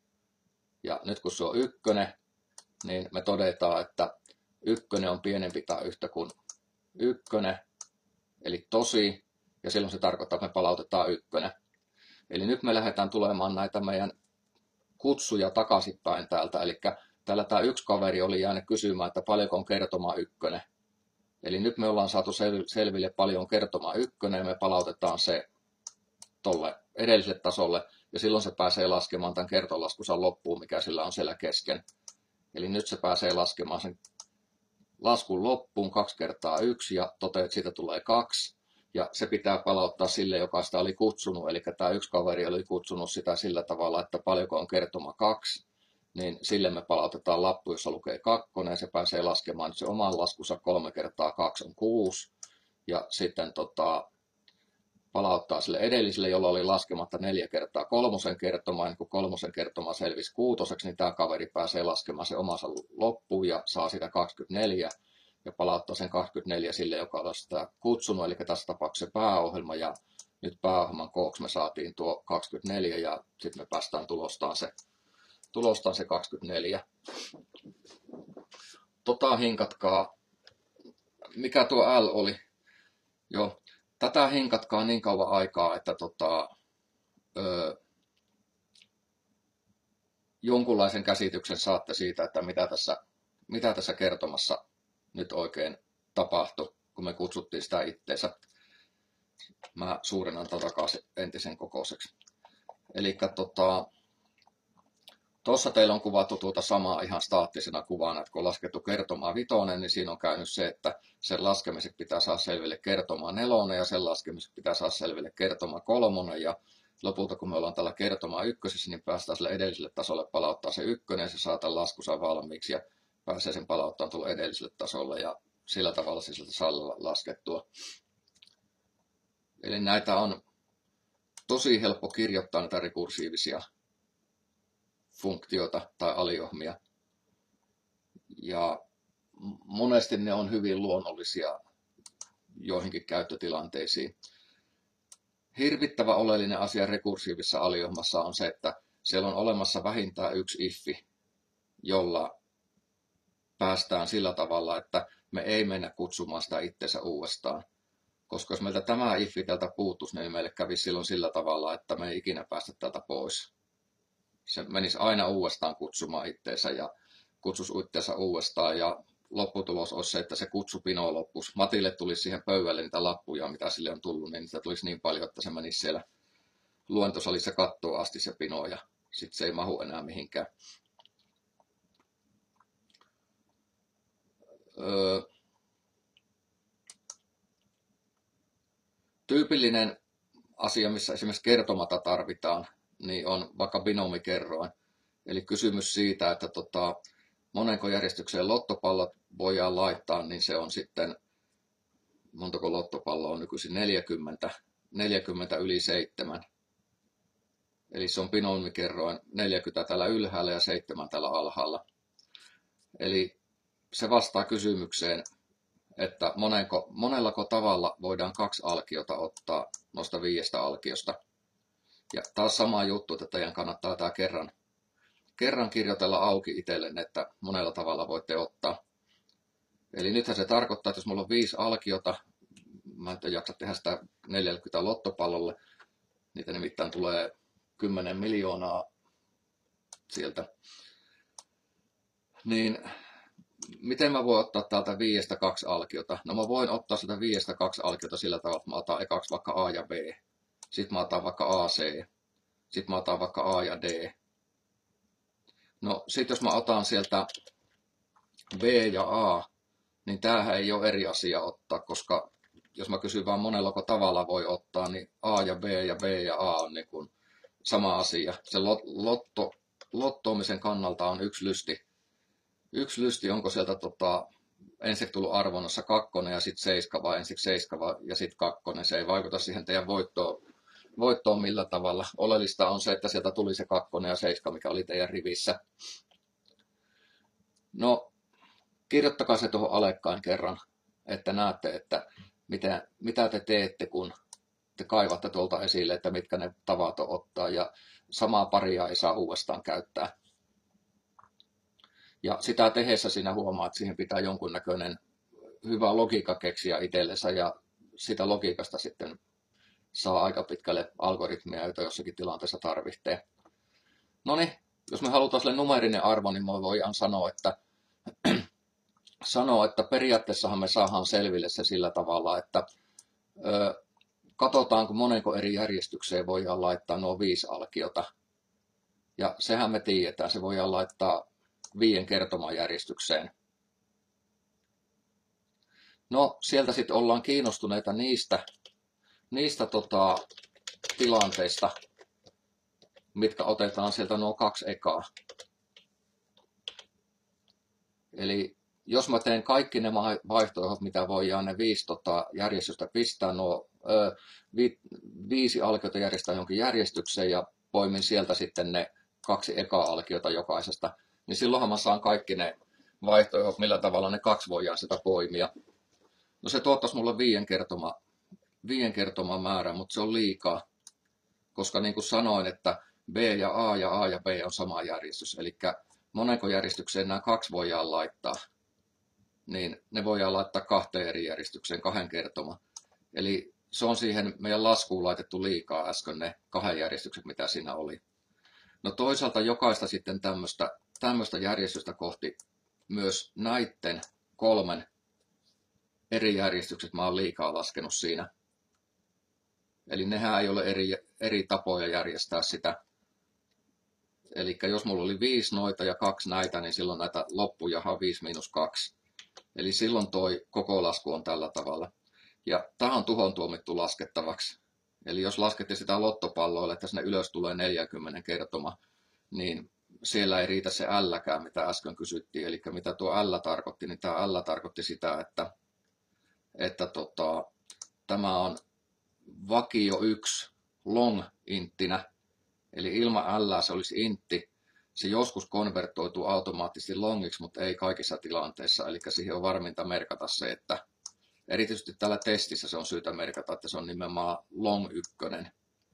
Ja nyt kun se on ykkönen, niin me todetaan, että ykkönen on pienempi tai yhtä kuin ykkönen, eli tosi, ja silloin se tarkoittaa, että me palautetaan ykkönen. Eli nyt me lähdetään tulemaan näitä meidän kutsuja takaisinpäin täältä, eli täällä tämä yksi kaveri oli jäänyt kysymään, että paljonko on kertoma ykkönen. Eli nyt me ollaan saatu selville paljon on kertoma ykkönen, ja me palautetaan se tolle edelliselle tasolle, ja silloin se pääsee laskemaan tämän kertolaskunsa loppuun, mikä sillä on siellä kesken. Eli nyt se pääsee laskemaan sen laskun loppuun kaksi kertaa yksi, ja toteat, että siitä tulee kaksi. Ja se pitää palauttaa sille, joka sitä oli kutsunut. Eli tämä yksi kaveri oli kutsunut sitä sillä tavalla, että paljonko on kertoma kaksi. Niin sille me palautetaan lappu, jossa lukee kakkonen, ja se pääsee laskemaan nyt se oman laskunsa kolme kertaa kaksi on kuusi. Ja sitten tota, palauttaa sille edelliselle, jolla oli laskematta neljä kertaa kolmosen kertomaa, niin kun kolmosen kertoma selvisi kuutoseksi, niin tämä kaveri pääsee laskemaan se omansa loppuun ja saa sitä kaksikymmentäneljä ja palauttaa sen kaksikymmentäneljä sille, joka on sitä kutsunut, eli tässä tapauksessa pääohjelma, ja nyt pääohjelman kooksi me saatiin tuo kaksikymmentäneljä ja sitten me päästään tulostaan se, tulostaan se kaksikymmentäneljä. Tota hinkatkaa, mikä tuo L oli? Joo. Tätä hinkatkaa niin kauan aikaa, että tota, ö, jonkunlaisen käsityksen saatte siitä, että mitä tässä, mitä tässä kertomassa nyt oikein tapahtui, kun me kutsuttiin sitä itteensä. Mä suurennan tätä takaisin entisen kokoiseksi. Eli tota, tuossa teillä on kuvattu tuota samaa ihan staattisena kuvana, että kun on laskettu kertomaa vitonen, niin siinä on käynyt se, että sen laskemiseksi pitää saada selville kertomaa nelonen ja sen laskemiseksi pitää saada selville kertomaa kolmonen. Ja lopulta kun me ollaan tällä kertomaa ykkösessä, niin päästään sille edelliselle tasolle palauttaa se ykkönen ja se saa tämän laskunsa valmiiksi ja pääsee sen palauttamaan tuolle edelliselle tasolle ja sillä tavalla se sieltä saa laskettua. Eli näitä on tosi helppo kirjoittaa, näitä rekursiivisia funktioita tai aliohmia. Ja monesti ne on hyvin luonnollisia joihinkin käyttötilanteisiin. Hirvittävä oleellinen asia rekursiivisessa aliohmassa on se, että siellä on olemassa vähintään yksi iffi, jolla päästään sillä tavalla, että me ei mennä kutsumaan sitä itsensä uudestaan. Koska jos meiltä tämä iffi täältä puuttuisi, niin meille kävisi silloin sillä tavalla, että me ei ikinä päästä täältä pois. Se menisi aina uudestaan kutsumaan itteensä ja kutsuisi itteensä uudestaan ja lopputulos olisi se, että se kutsupino loppuisi. Matille tulisi siihen pöydälle niitä lappuja, mitä sille on tullut, niin niitä tulisi niin paljon, että se menisi siellä luentosalissa kattoon asti se pino, ja sitten se ei mahu enää mihinkään. Öö, tyypillinen asia, missä esimerkiksi kertomata tarvitaan, niin on vaikka binomikerroin. Eli kysymys siitä, että tota, monenko järjestykseen lottopallot voidaan laittaa, niin se on sitten, montako lottopalloa on nykyisin, neljäkymmentä, neljäkymmentä yli seitsemän. Eli se on binomikerroin neljäkymmentä täällä ylhäällä ja seitsemän täällä alhaalla. Eli se vastaa kysymykseen, että monenko, monellako tavalla voidaan kaksi alkiota ottaa noista viidestä alkiosta. Ja taas sama juttu, että teidän kannattaa tämä kerran, kerran kirjoitella auki itsellenne, että monella tavalla voitte ottaa. Eli nythän se tarkoittaa, että jos mulla on viisi alkiota, mä en jaksa tehdä sitä neljäkymmentä lottopallolle, niitä nimittäin tulee kymmenen miljoonaa sieltä, niin miten mä voin ottaa täältä viidestä kaksi alkiota? No mä voin ottaa sitä viidestä kaksi alkiota sillä tavalla, että mä otan ekaksi vaikka A ja B. Sitten mä otan vaikka A, C. Sitten mä otan vaikka A ja D. No sit jos mä otan sieltä B ja A, niin tämähän ei ole eri asia ottaa, koska jos mä kysyn vaan monellako tavalla voi ottaa, niin A ja B ja B ja A on niin kuin sama asia. Se lotto, lottoamisen kannalta on yksi lysti. Yksi lysti, onko sieltä tota, ensiksi tullut arvonnassa kakkonen ja sitten seiska, vai ensiksi seiska ja sitten kakkonen. Se ei vaikuta siihen teidän voittoon, voittoon millä tavalla. Oleellista on se, että sieltä tuli se kakkonen ja seiska, mikä oli teidän rivissä. No, kirjoittakaa se tuohon alekkaan kerran, että näette, että mitä, mitä te teette, kun te kaivatte tuolta esille, että mitkä ne tavat on ottaa. Ja samaa paria ei saa uudestaan käyttää. Ja sitä tehdessä siinä huomaa, että siihen pitää jonkunnäköinen hyvä logiikka keksiä itsellensä, ja sitä logiikasta sitten saa aika pitkälle algoritmia, joita jossakin tilanteessa tarvitsee. No niin, jos me halutaan sille numerinen arvo, niin me voidaan sanoa, että, sanoa, että periaatteessahan me saadaan selville se sillä tavalla, että ö, katsotaanko monenko eri järjestykseen voidaan laittaa nuo viisi alkiota. Ja sehän me tiedetään, se voidaan laittaa viien kertomajärjestykseen. No, sieltä sitten ollaan kiinnostuneita niistä, niistä tota, tilanteista, mitkä otetaan sieltä nuo kaksi ekaa. Eli jos mä teen kaikki ne vaihtoehdot, mitä voidaan ne viisi tota, järjestystä pistää, nuo ö, vi, viisi alkiota järjestää jonkin järjestykseen ja poimin sieltä sitten ne kaksi ekaa alkiota jokaisesta, niin silloinhan mä saan kaikki ne vaihtoehdot, millä tavalla ne kaksi voidaan sitä poimia. No se tuottaisi mulle viien kertoma, viien kertoma määrä, mutta se on liikaa, koska niin kuin sanoin, että B ja A ja A ja B on sama järjestys, eli monenko järjestykseen nämä kaksi voidaan laittaa, niin ne voidaan laittaa kahteen eri järjestykseen, kahden kertoma. Eli se on siihen meidän laskuun laitettu liikaa äsken ne kahden järjestykset, mitä siinä oli. No toisaalta jokaista sitten tämmöistä, tämmöistä järjestystä kohti myös näiden kolmen eri järjestykset mä oon liikaa laskenut siinä. Eli nehän ei ole eri, eri tapoja järjestää sitä. Eli jos mulla oli viisi noita ja kaksi näitä, niin silloin näitä loppuja on viisi miinus kaksi. Eli silloin toi koko lasku on tällä tavalla. Ja tämä on tuhon tuomittu laskettavaksi. Eli jos laskette sitä lottopalloille, että sinne ylös tulee neljäkymmentä kertoma, niin siellä ei riitä se L-kään, mitä äsken kysyttiin. Eli mitä tuo L tarkoitti, niin tämä L tarkoitti sitä, että, että tota, tämä on vakio yksi long-inttinä. Eli ilman L se olisi intti. Se joskus konvertoituu automaattisesti longiksi, mutta ei kaikissa tilanteissa. Eli siihen on varminta merkata se, että erityisesti tällä testissä se on syytä merkata, että se on nimenomaan long ykkönen.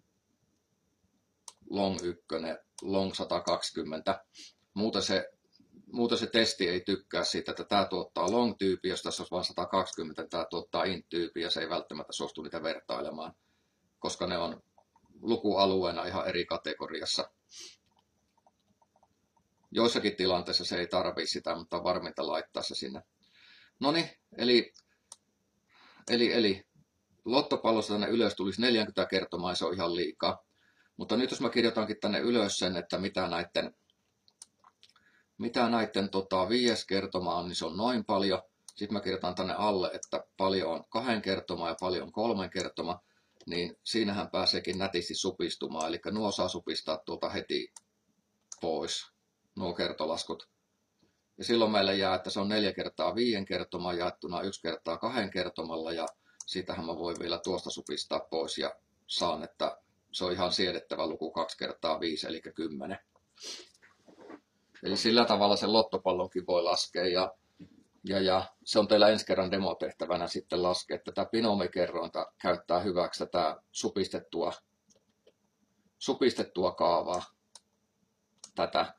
Long ykkönen, long sata kaksikymmentä. Muuten se, muuten se testi ei tykkää siitä, että tämä tuottaa long-tyyppi, jos tässä olisi vain sata kaksikymmentä, tämä tuottaa int-tyyppi, ja se ei välttämättä suostu niitä vertailemaan, koska ne on lukualueena ihan eri kategoriassa. Joissakin tilanteissa se ei tarvitse sitä, mutta on varminta laittaa se sinne. Noniin, eli, eli, eli lottopallosta tänne ylös tulisi neljäkymmentä kertomaa ja se on ihan liikaa. Mutta nyt jos mä kirjoitankin tänne ylös sen, että mitä näiden, mitä näiden tota, viides kertoma on, niin se on noin paljon. Sitten mä kirjoitan tänne alle, että paljon on kahden kertoma ja paljon on kolmen kertoma. Niin siinähän pääseekin nätisti supistumaan. Eli nuo saa supistaa tuolta heti pois, nuo kertolaskut. Ja silloin meille jää, että se on neljä kertaa viiden kertoma jaettuna yksi kertaa kahden kertomalla. Ja siitähän mä voin vielä tuosta supistaa pois ja saan, että se on ihan siedettävä luku kaksi kertaa viisi, eli kymmenen. Eli sillä tavalla sen lottopallonkin voi laskea. Ja, ja, ja se on teillä ensi kerran demotehtävänä sitten laskea, että tätä binomikerrointa käyttää hyväksi tätä supistettua, supistettua kaavaa. Tätä.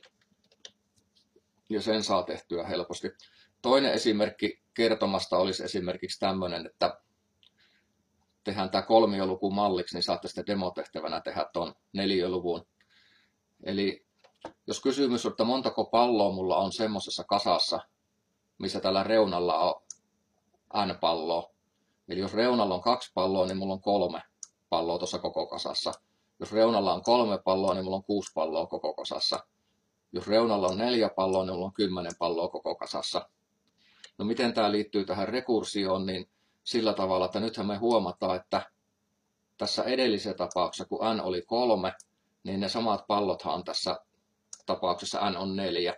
Ja sen saa tehtyä helposti. Toinen esimerkki kertomasta olisi esimerkiksi tämmöinen, että tehdään tämä kolmioluku malliksi, niin saatte sitten demotehtävänä tehdä tuon neliöluvun. Eli jos kysymys on, että montako palloa mulla on semmoisessa kasassa, missä tällä reunalla on n palloa. Eli jos reunalla on kaksi palloa, niin mulla on kolme palloa tuossa koko kasassa. Jos reunalla on kolme palloa, niin mulla on kuusi palloa koko kasassa. Jos reunalla on neljä palloa, niin mulla on kymmenen palloa koko kasassa. No miten tämä liittyy tähän rekursioon, niin sillä tavalla, että nythän me huomataan, että tässä edellisessä tapauksessa, kun n oli kolme, niin ne samat pallothan on tässä tapauksessa n on neljä.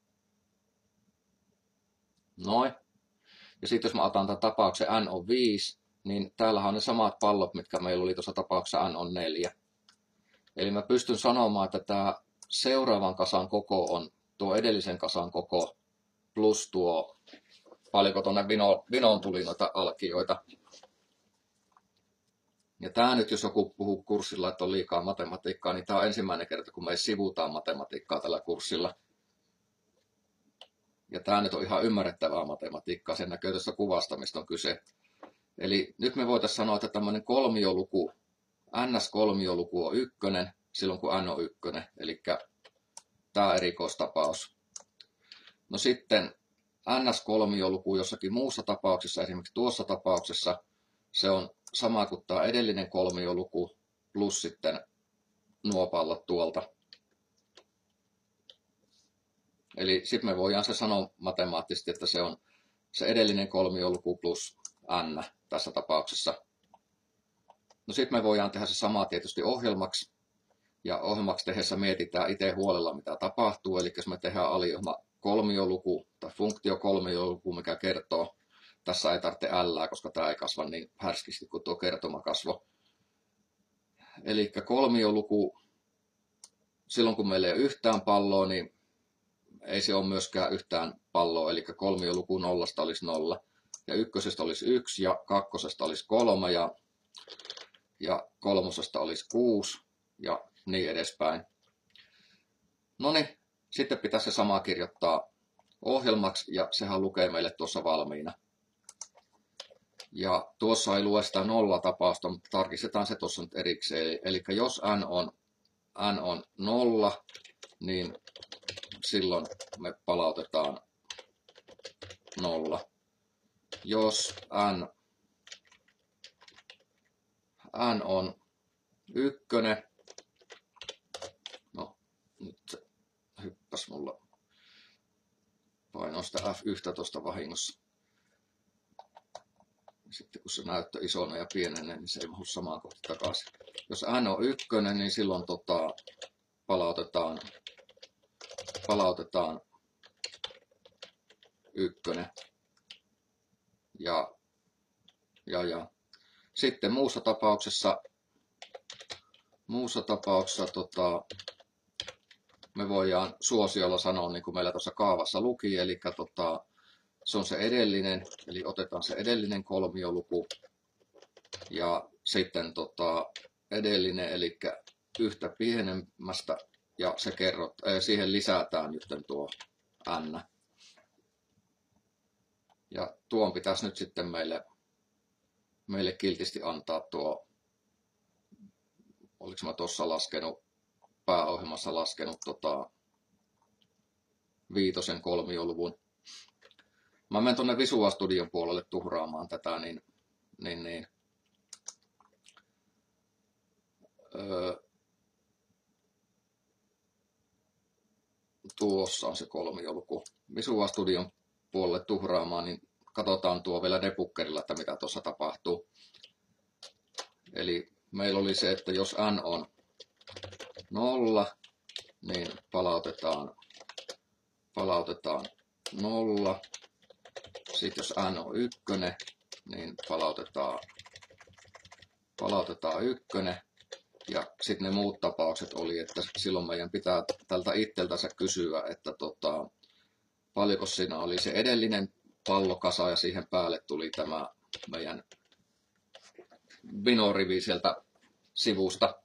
Noin. Ja sitten jos mä otan tämän tapauksen n on viisi, niin täällähän on ne samat pallot, mitkä meillä oli tuossa tapauksessa n on neljä. Eli mä pystyn sanomaan, että tämä seuraavan kasan koko on tuo edellisen kasan koko plus tuo, paljonko tuonne vinoon, vinoon tuli noita alkioita. Ja tämä nyt, jos joku puhuu kurssilla, että on liikaa matematiikkaa, niin tämä on ensimmäinen kerta, kun me sivutaan matematiikkaa tällä kurssilla. Ja tämä nyt on ihan ymmärrettävää matematiikkaa, sen näkyy tuossa kuvasta, mistä on kyse. Eli nyt me voitaisiin sanoa, että tämmöinen kolmioluku, ns-kolmioluku on ykkönen, silloin kun n on ykkönen, eli tämä erikoistapaus. No sitten ns-kolmioluku jossakin muussa tapauksessa, esimerkiksi tuossa tapauksessa, se on sama kuin tämä edellinen kolmioluku plus sitten nuo pallot tuolta. Eli sitten me voidaan se sanoa matemaattisesti, että se on se edellinen kolmioluku plus n tässä tapauksessa. No sitten me voidaan tehdä se sama tietysti ohjelmaksi. Ja ohjelmaksi tehdessä mietitään itse huolella, mitä tapahtuu. Eli jos me tehdään aliohjelma kolmioluku tai funktio kolmioluku, mikä kertoo, tässä ei tarvitse ällää, koska tämä ei kasva niin härskisti kuin tuo kertomakasvo. Eli kolmioluku, silloin kun meillä ei ole yhtään palloa, niin ei se ole myöskään yhtään palloa. Eli kolmioluku nollasta olisi nolla. Ja ykkösestä olisi yksi ja kakkosesta olisi kolme ja, ja kolmosesta olisi kuusi ja niin edespäin. No niin, sitten pitäisi se sama kirjoittaa ohjelmaksi ja sehän lukee meille tuossa valmiina. Ja tuossa ei lue sitä nollatapausta, mutta tarkistetaan se tuossa nyt erikseen. Eli jos n on, n on nolla, niin silloin me palautetaan nolla. Jos n, n on ykkönen, no nyt se hyppäsi mulla, painoin sitä F yksi tuosta vahingossa. Sitten kun se näyttö isona ja pienenee, niin se ei mahdu samaan kohti takaisin. Jos n on ykkönen, niin silloin tota, palautetaan, palautetaan ykkönen. Ja, ja, ja. Sitten muussa tapauksessa, muussa tapauksessa tota, me voidaan suosiolla sanoa, niin kuin meillä tuossa kaavassa luki, eli tota, se on se edellinen, eli otetaan se edellinen kolmioluku ja sitten tota, edellinen, eli yhtä pienemmästä ja se kerrot, äh, siihen lisätään nyt tuo n. Ja tuon pitäisi nyt sitten meille, meille kiltisti antaa tuo, oliko mä tuossa laskenut, pääohjelmassa laskenut tota, viitosen kolmioluvun. mä menen tuonne Visual Studion puolelle tuhraamaan tätä, niin, niin, niin. Öö, tuossa on se kolmioluku. Visual Studion puolelle tuhraamaan, niin katsotaan tuo vielä debuggerilla, että mitä tuossa tapahtuu. Eli meillä oli se, että jos n on nolla, niin palautetaan, palautetaan nolla. Sitten jos n on ykkönen, niin palautetaan, palautetaan ykkönen. Ja sitten ne muut tapaukset oli, että silloin meidän pitää tältä itseltänsä kysyä, että tota, paljonko siinä oli se edellinen pallokasa ja siihen päälle tuli tämä meidän binorivi sieltä sivusta.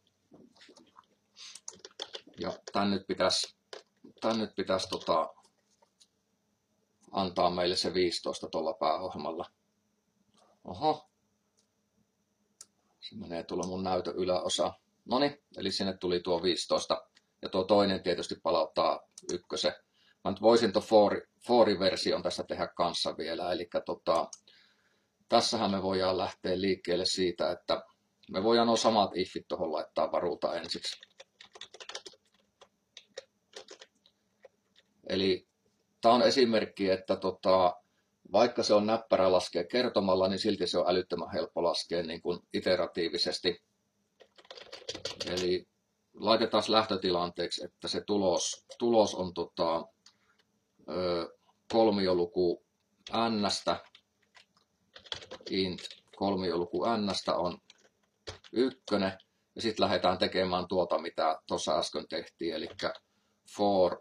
Ja tän nyt pitäisi, tän nyt pitäisi tota, antaa meille se viisitoista tuolla pääohjelmalla. Oho. Se menee tuolla mun näytön yläosa. Noniin, eli sinne tuli tuo viisitoista. Ja tuo toinen tietysti palauttaa ykkösen. Mä nyt voisin tuon for-version tässä tehdä kanssa vielä. Eli tota, tässähän me voidaan lähteä liikkeelle siitä, että me voidaan nuo samat ifit tuohon laittaa varulta ensiksi. Eli tämä on esimerkki, että tota, vaikka se on näppärä laskea kertomalla, niin silti se on älyttömän helppo laskea niin kuin iteratiivisesti. Eli laitetaan lähtötilanteeksi, että se tulos, tulos on tota, kolmioluku n-stä, int kolmioluku n-stä on ykkönen, ja sitten lähdetään tekemään tuota, mitä tuossa äsken tehtiin, eli for,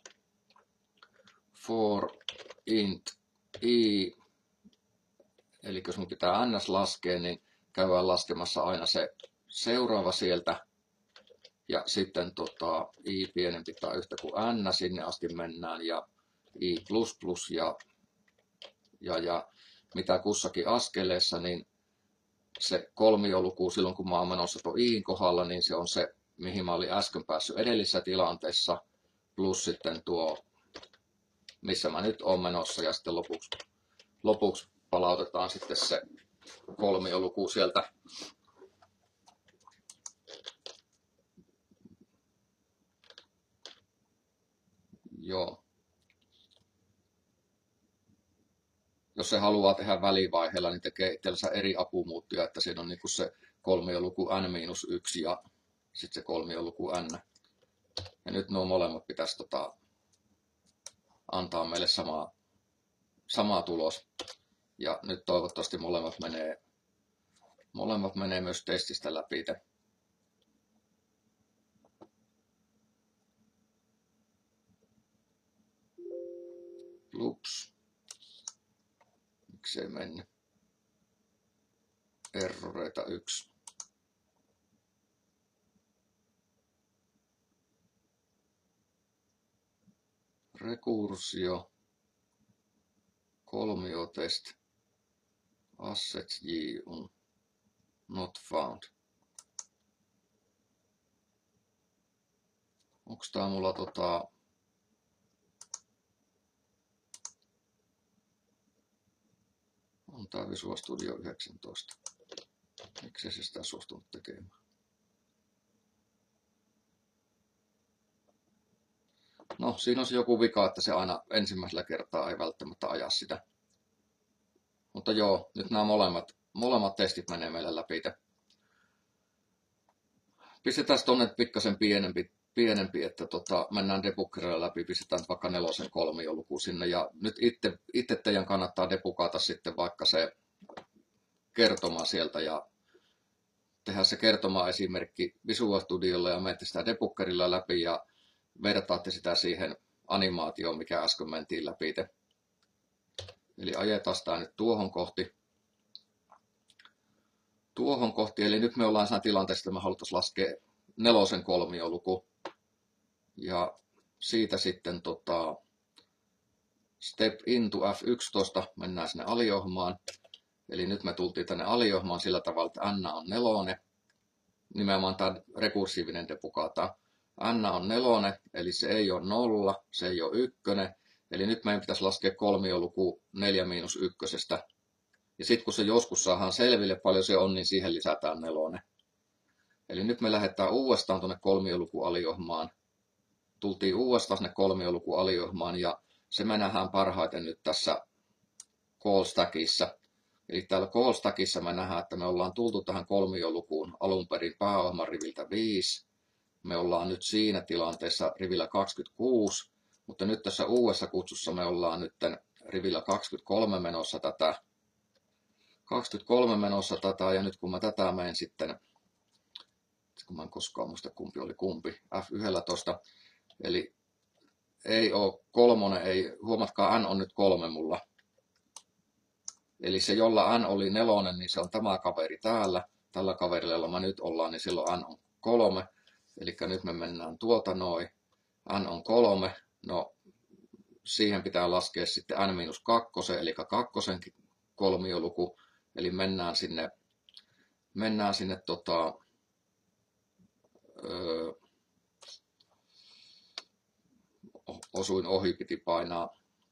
for int i, eli jos mun pitää ns laskea, niin käydään laskemassa aina se seuraava sieltä, ja sitten tota, i pienempi tai yhtä kuin n, sinne asti mennään, ja i plus plus, ja, ja, ja mitä kussakin askeleessa, niin se kolmioluku silloin, kun mä oon menossa tuon iin kohdalla, niin se on se, mihin mä olin äsken päässyt edellisessä tilanteessa, plus sitten tuo, missä mä nyt oon menossa, ja sitten lopuksi, lopuksi palautetaan sitten se kolmioluku sieltä. Joo. Jos se haluaa tehdä välivaiheella, niin tekee itsellensä eri apumuuttuja, että siinä on niin kuin se kolmioluku n miinus yksi ja sitten se kolmioluku n. Ja nyt nuo molemmat pitäisi tota, antaa meille sama, sama tulos. Ja nyt toivottavasti molemmat menee, molemmat menee myös testistä läpi. Ups. Miksei mennyt? Erroreita yksi. Rekursio. Kolmiotest. Assets J on not found. Onks tää mulla tota... On tää Visual Studio yhdeksäntoista. Miksi se sitä suostunut tekemään? No, siinä on se joku vika, että se aina ensimmäisellä kertaa ei välttämättä aja sitä. Mutta joo, nyt nämä molemmat, molemmat testit menee meille läpi. Pistetään tuonne pikkasen pienempi, pienempi että tota, mennään debuggerilla läpi, pistetään vaikka nelosen kolmioluku sinne. Ja nyt itse, itse teidän kannattaa debugata sitten vaikka se kertoma sieltä ja tehdä se kertoma esimerkki Visual Studiolla ja menette sitä debuggerilla läpi ja vertaatte sitä siihen animaatioon, mikä äsken mentiin läpi. Eli ajetaan sitä nyt tuohon kohti. Tuohon kohti, eli nyt me ollaan siinä tilanteessa, että me haluttaisiin laskea nelosen kolmioluku. Ja siitä sitten tota, step into F yksitoista, mennään sinne aliohmaan. Eli nyt me tultiin tänne aliohmaan sillä tavalla, että n on nelonen. Nimenomaan tämä rekursiivinen debugata. N on nelonen, eli se ei ole nolla, se ei ole ykkönen. Eli nyt meidän pitäisi laskea kolmioluku neljä miinus ykkösestä. Ja sitten kun se joskus saadaan selville, paljon se on, niin siihen lisätään nelonen. Eli nyt me lähdetään uudestaan tuonne kolmioluku aliohmaan. Tultiin uudestaan sinne kolmioluku aliohmaan ja se me nähdään parhaiten nyt tässä call stackissa. Eli täällä call stackissa me nähdään, että me ollaan tultu tähän kolmiolukuun alun perin pääohjelman riviltä viisi. Me ollaan nyt siinä tilanteessa rivillä kaksikymmentäkuusi, mutta nyt tässä uudessa kutsussa me ollaan nyt rivillä kaksikymmentäkolme menossa tätä. kaksikymmentäkolme menossa tätä ja nyt kun mä tätä menen sitten, kun mä en koskaan muista kumpi oli kumpi, F yksitoista, eli ei ole kolmonen, ei, huomatkaa N on nyt kolme mulla. Eli se jolla N oli nelonen, niin se on tämä kaveri täällä. Tällä kaverilla, jolla mä nyt ollaan, niin silloin N on kolme. Eli nyt me mennään tuolta noin. N on kolme. No siihen pitää laskea sitten N miinus kaksi, eli kakkosen kolmioluku. Eli mennään sinne, mennään sinne tota, öö, osuin ohi, piti painaa,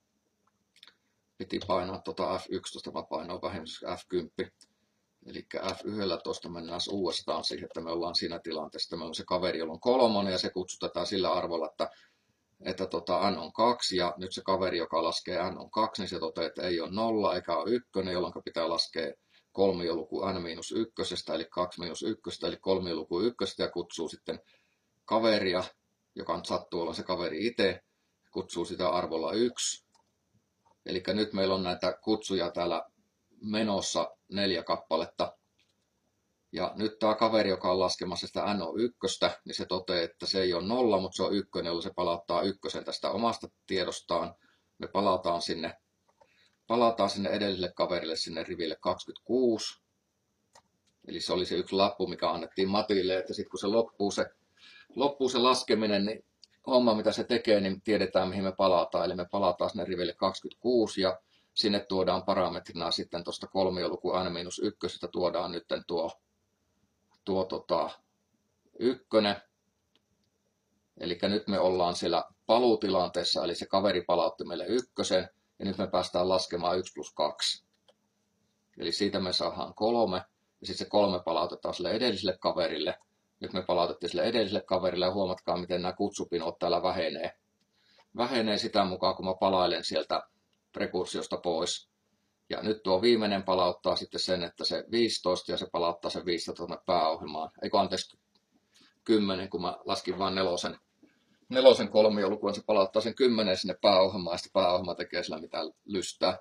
piti painaa tota F yksitoista, mä painoin vähemmys F kymmenen. Eli F yksitoista mennään uudestaan siihen, että me ollaan siinä tilanteessa, että meillä on se kaveri, jolla on kolmonen, ja se kutsutetaan sillä arvolla, että, että tota N on kaksi, ja nyt se kaveri, joka laskee N on kaksi, niin se toteaa, että ei ole nolla eikä ole ykkönen, jolloin pitää laskea kolmioluku N miinus ykkösestä, eli kaksi miinus ykkösestä, eli kolmioluku ykkösestä, ja kutsuu sitten kaveria, joka nyt sattuu olla se kaveri itse, kutsuu sitä arvolla yksi. Eli nyt meillä on näitä kutsuja täällä menossa neljä kappaletta. Ja nyt tämä kaveri, joka on laskemassa sitä N on ykköstä, niin se toteaa, että se ei ole nolla, mutta se on ykkönen, jolloin se palauttaa ykkösen tästä omasta tiedostaan. Me palataan sinne, palataan sinne edelliselle kaverille, sinne riville kaksikymmentäkuusi. Eli se oli se yksi lappu, mikä annettiin Matille, että sitten kun se loppuu se, loppuu se laskeminen, niin homma mitä se tekee, niin tiedetään mihin me palataan. Eli me palataan sinne riville kaksikymmentäkuusi ja sinne tuodaan parametrina sitten tuosta kolmioluku N miinus ykkösestä tuodaan nyt tuo, tuo tota, ykkönen. Eli nyt me ollaan siellä paluutilanteessa, eli se kaveri palautti meille ykkösen, ja nyt me päästään laskemaan yksi plus kaksi. Eli siitä me saadaan kolme, ja sitten se kolme palautetaan sille edelliselle kaverille. Nyt me palautettiin sille edelliselle kaverille, ja huomatkaa, miten nämä kutsupinot täällä vähenee. Vähenee sitä mukaan, kun mä palailen sieltä prekursiosta pois. Ja nyt tuo viimeinen palauttaa sitten sen, että se viisitoista ja se palauttaa sen viisitoista tuonne pääohjelmaan. Eikö anteeksi kymmenen, kun mä laskin vain nelosen, nelosen kolmiolukuun, se palauttaa sen kymmenen sinne pääohjelmaan ja sitten pääohjelma tekee sillä mitä lystää.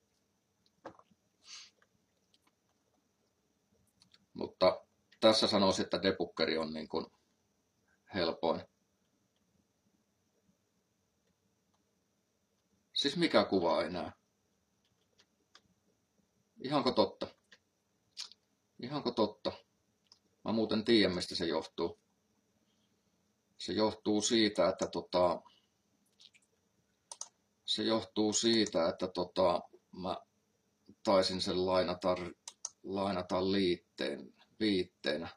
Mutta tässä sanoisin, että debuggeri on niin kuin helpoin. Siis mikä kuva ei näe? Ihanko totta? Ihanko totta? Mä muuten tiedän, mistä se johtuu. Se johtuu siitä, että tota, se johtuu siitä, että tota, mä taisin sen lainata, lainata liitteen, liitteenä.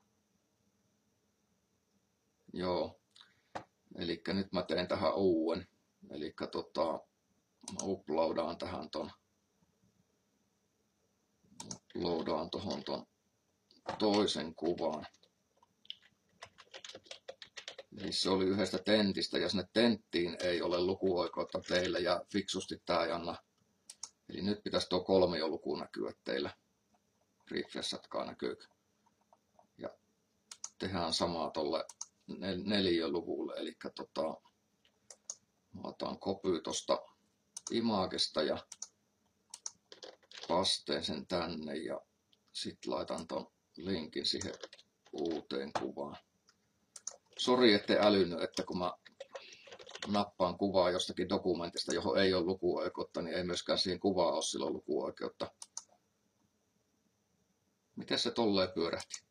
Joo. Eli nyt mä teen tähän uuden. Eli tota, mä uploadaan tähän ton. Uploadaan tohon ton toisen kuvan. Eli se oli yhdestä tentistä ja sinne tenttiin ei ole lukuoikeutta teille ja fiksusti tää ei anna. Eli nyt pitäisi tuo kolmioluku näkyä teille. Refreshatkaa näkyykö. Ja tehdään samaa tolle nel neliöluvulle. Eli tota, mä otan kopy tosta imagesta ja pasteen sen tänne ja sitten laitan ton linkin siihen uuteen kuvaan. Sori, ettei älynyt, että kun mä nappaan kuvaa jostakin dokumentista, johon ei ole lukuoikeutta, niin ei myöskään siihen kuvaan ole silloin lukuoikeutta. Miten se tolleen pyörähti?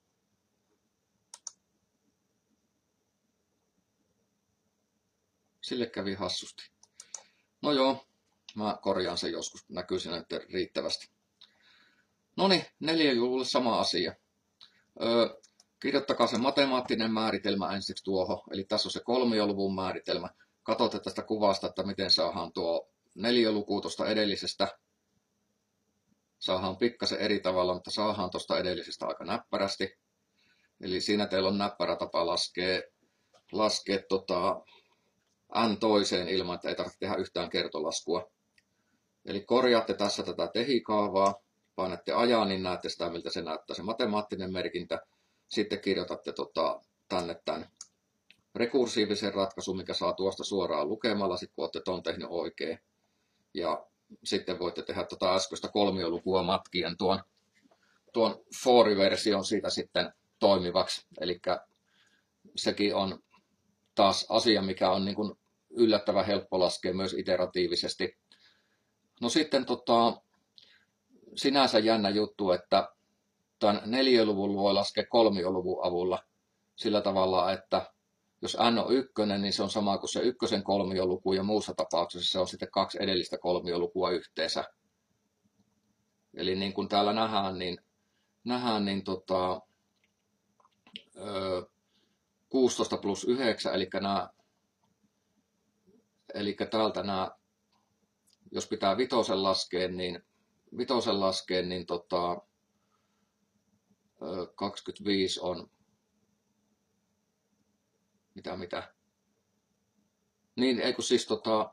Sille kävi hassusti. No joo, mä korjaan sen joskus, näkyy siinä nyt riittävästi. Noniin, neljäluvulle sama asia. Öö, kirjoittakaa se matemaattinen määritelmä ensiksi tuohon, eli tässä on se kolmioluvun määritelmä. Katsotte tästä kuvasta, että miten saadaan tuo neliöluku tuosta edellisestä. Saadaan pikkasen eri tavalla, mutta saadaan tuosta edellisestä aika näppärästi. Eli siinä teillä on näppärä tapa laskea, laskea tota n toiseen ilman, että ei tarvitse tehdä yhtään kertolaskua. Eli korjaatte tässä tätä tehikaavaa, painatte ajaa, niin näette sitä, miltä se näyttää se matemaattinen merkintä. Sitten kirjoitatte tota, tänne tämän rekursiivisen ratkaisun, mikä saa tuosta suoraan lukemalla, sit kun olette ton tehnyt oikein. Ja sitten voitte tehdä tuota äskeistä kolmiolukua matkien tuon, tuon for-version siitä sitten toimivaksi. Eli sekin on taas asia, mikä on niin kuin yllättävän helppo laskea myös iteratiivisesti. No sitten tota, sinänsä jännä juttu, että tämän neliöluvun voi laskea kolmioluvun avulla sillä tavalla, että jos n on ykkönen, niin se on sama kuin se ykkösen kolmioluku, ja muussa tapauksessa se on sitten kaksi edellistä kolmiolukua yhteensä. Eli niin kuin täällä nähdään, niin, nähdään, niin tota, kuusitoista plus yhdeksän, eli, nämä, eli täältä nämä, jos pitää vitosen laskea, niin, vitosen laskea, niin tota, kaksikymmentäviisi on Mitä, mitä? Niin, eikö siis tota,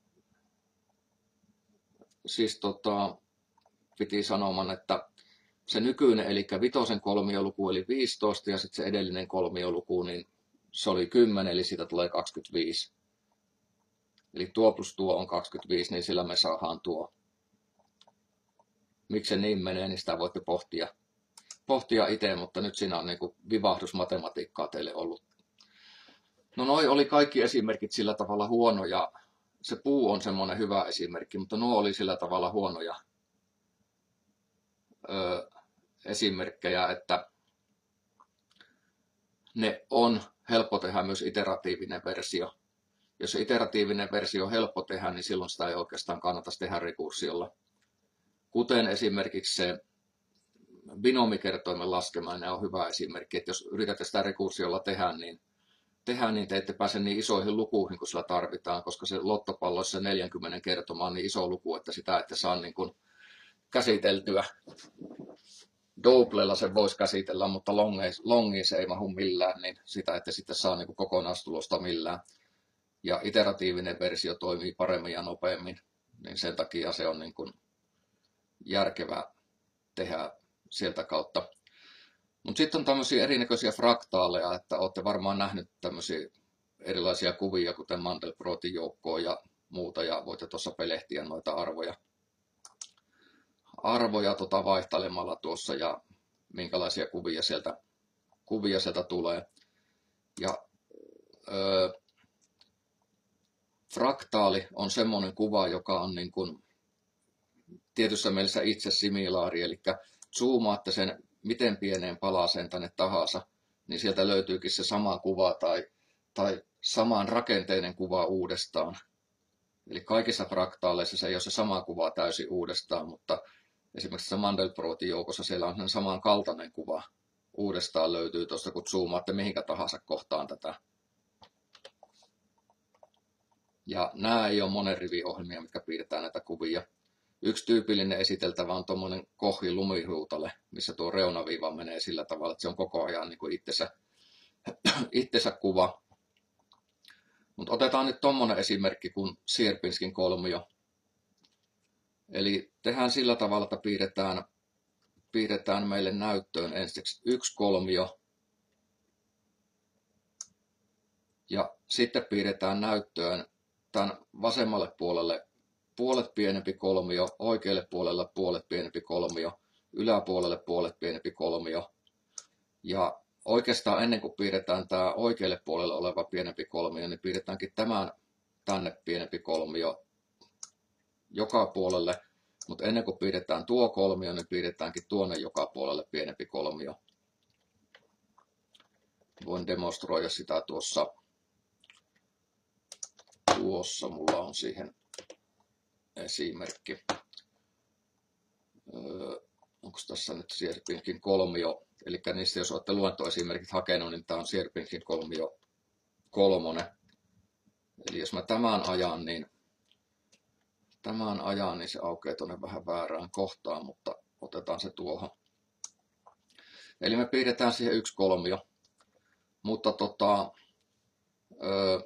siis tota, piti sanoman, että se nykyinen, eli vitosen kolmioluku oli viisitoista, ja sitten se edellinen kolmioluku, niin se oli kymmenen, eli siitä tulee kaksikymmentäviisi. Eli tuo plus tuo on kaksikymmentäviisi, niin sillä me saadaan tuo. Miksi se niin menee, niin sitä voitte pohtia, pohtia itse, mutta nyt siinä on niin kuin vivahdusmatematiikkaa teille ollut. No noi oli kaikki esimerkit sillä tavalla huonoja. Se puu on semmoinen hyvä esimerkki, mutta nuo oli sillä tavalla huonoja ö, esimerkkejä, että ne on helppo tehdä myös iteratiivinen versio. Jos se iteratiivinen versio on helppo tehdä, niin silloin sitä ei oikeastaan kannata tehdä rekursiolla. Kuten esimerkiksi se binomikertoimen laskeminen on hyvä esimerkki, että jos yritätte sitä rekursiolla tehdä, niin tehdä, niin te ette pääse niin isoihin lukuihin kuin sillä tarvitaan, koska se lottopalloissa neljäkymmentä kertoma on niin iso luku, että sitä ette saa niin kuin käsiteltyä. Doublella sen voisi käsitellä, mutta longiin se ei mahu millään, niin sitä ette sitten saa niin kuin kokonaistulosta millään. Ja iteratiivinen versio toimii paremmin ja nopeammin, niin sen takia se on niin kuin järkevää tehdä sieltä kautta. Mutta sitten on tämmöisiä erinäköisiä fraktaaleja, että olette varmaan nähnyt tämmöisiä erilaisia kuvia, kuten Mandelbrotin joukkoa ja muuta, ja voitte tuossa pelehtiä noita arvoja, arvoja tota vaihtelemalla tuossa, ja minkälaisia kuvia sieltä, kuvia sieltä tulee. Ja öö, fraktaali on semmoinen kuva, joka on niin kuin tietyssä mielessä itse similaari, eli zoomaatte sen miten pieneen palaseen tänne tahansa, niin sieltä löytyykin se sama kuva tai, tai saman rakenteinen kuva uudestaan. Eli kaikissa fraktaaleissa se ei ole se sama kuva täysin uudestaan, mutta esimerkiksi se Mandelbrotin joukossa siellä on samankaltainen kuva uudestaan löytyy tuosta, kun zoomaatte mihinkä tahansa kohtaan tätä. Ja nämä ei ole monen rivin ohjelmia, mitkä piirretään näitä kuvia. Yksi tyypillinen esiteltävä on tuommoinen Kohin lumihuutale, missä tuo reunaviiva menee sillä tavalla, että se on koko ajan niin kuin itsensä, itsensä kuva. Mutta otetaan nyt tuommoinen esimerkki kuin Sierpinskin kolmio. Eli tehdään sillä tavalla, että piirretään, piirretään meille näyttöön ensiksi yksi kolmio. Ja sitten piirretään näyttöön tämän vasemmalle puolelle puolet pienempi kolmio, oikealle puolelle puolet pienempi kolmio, yläpuolelle puolet pienempi kolmio. Ja oikeastaan ennen kuin piirretään tämä oikealle puolelle oleva pienempi kolmio, niin piirretäänkin tämän tänne pienempi kolmio joka puolelle. Mutta ennen kuin piirretään tuo kolmio, niin piirretäänkin tuonne joka puolelle pienempi kolmio. Voin demonstroida sitä tuossa. Tuossa mulla on siihen esimerkki. Öö, onko tässä nyt Sierpinkin kolmio? Eli niistä, jos olette luontoesimerkit hakenut, niin tämä on Sierpinkin kolmio kolmonen. Eli jos mä tämän ajan, niin tämän ajan, niin se aukeaa tuonne vähän väärään kohtaan, mutta otetaan se tuohon. Eli me piirretään siihen yksi kolmio, mutta tota, öö,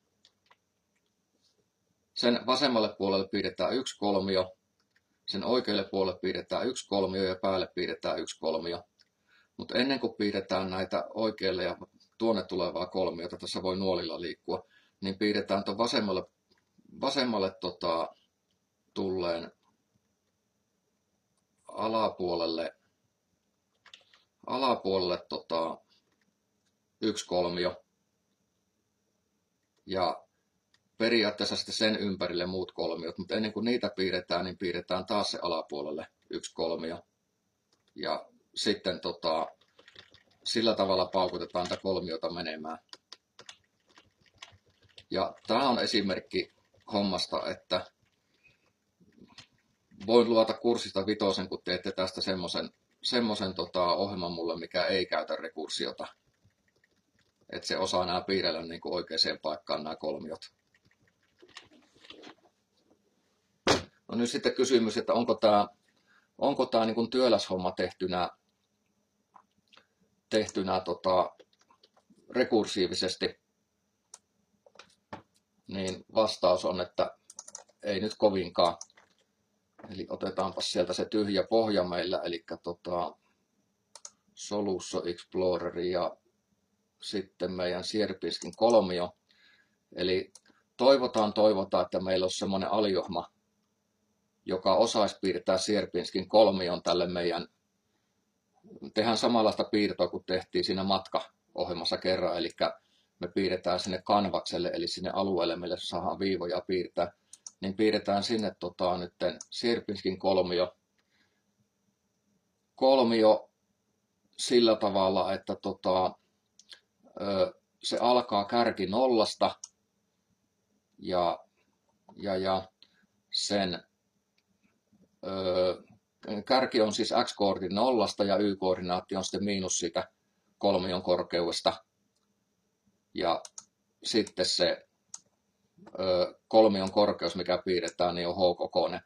sen vasemmalle puolelle piirretään yksi kolmio, sen oikealle puolelle piirretään yksi kolmio ja päälle piirretään yksi kolmio. Mutta ennen kuin piirretään näitä oikealle ja tuonne tulevaa kolmiota, tässä voi nuolilla liikkua, niin piirretään tuon vasemmalle, vasemmalle tota, tulleen alapuolelle, alapuolelle tota, yksi kolmio ja periaatteessa sitten sen ympärille muut kolmiot, mutta ennen kuin niitä piirretään, niin piirretään taas se alapuolelle yksi kolmio ja sitten tota, sillä tavalla paukutetaan tätä kolmiota menemään. Ja tämä on esimerkki hommasta, että voin luota kurssista vitosen, kun teette tästä semmoisen semmoisen tota, ohjelman mulle, mikä ei käytä rekurssiota. Että se osaa nämä piirrellä niin kuin oikeaan paikkaan nämä kolmiot. No nyt sitten kysymys, että onko tämä onko tämä niin kuin työläshomma tehtynä, tehtynä tota, rekursiivisesti, niin vastaus on, että ei nyt kovinkaan. Eli otetaanpa sieltä se tyhjä pohja meillä, eli tota, Solution Explorer ja sitten meidän Sierpinskin kolmio. Eli toivotaan, toivotaan, että meillä olisi semmoinen aliohma, joka osaisi piirtää Sierpinskin kolmion tälle meidän. Tehdään samanlaista piirtoa kuin tehtiin siinä matkaohjelmassa kerran, eli me piirretään sinne kanvakselle, eli sinne alueelle, millä saadaan viivoja piirtää, niin piirretään sinne tota, nyt Sierpinskin kolmio. Kolmio sillä tavalla, että tota, se alkaa kärki nollasta ja, ja, ja sen ö, kärki on siis x-koordinaatti nollasta ja y-koordinaatti on sitten miinus sitä kolmion korkeudesta. Ja sitten se ö, kolmion korkeus, mikä piirretään, niin on h-kokoinen.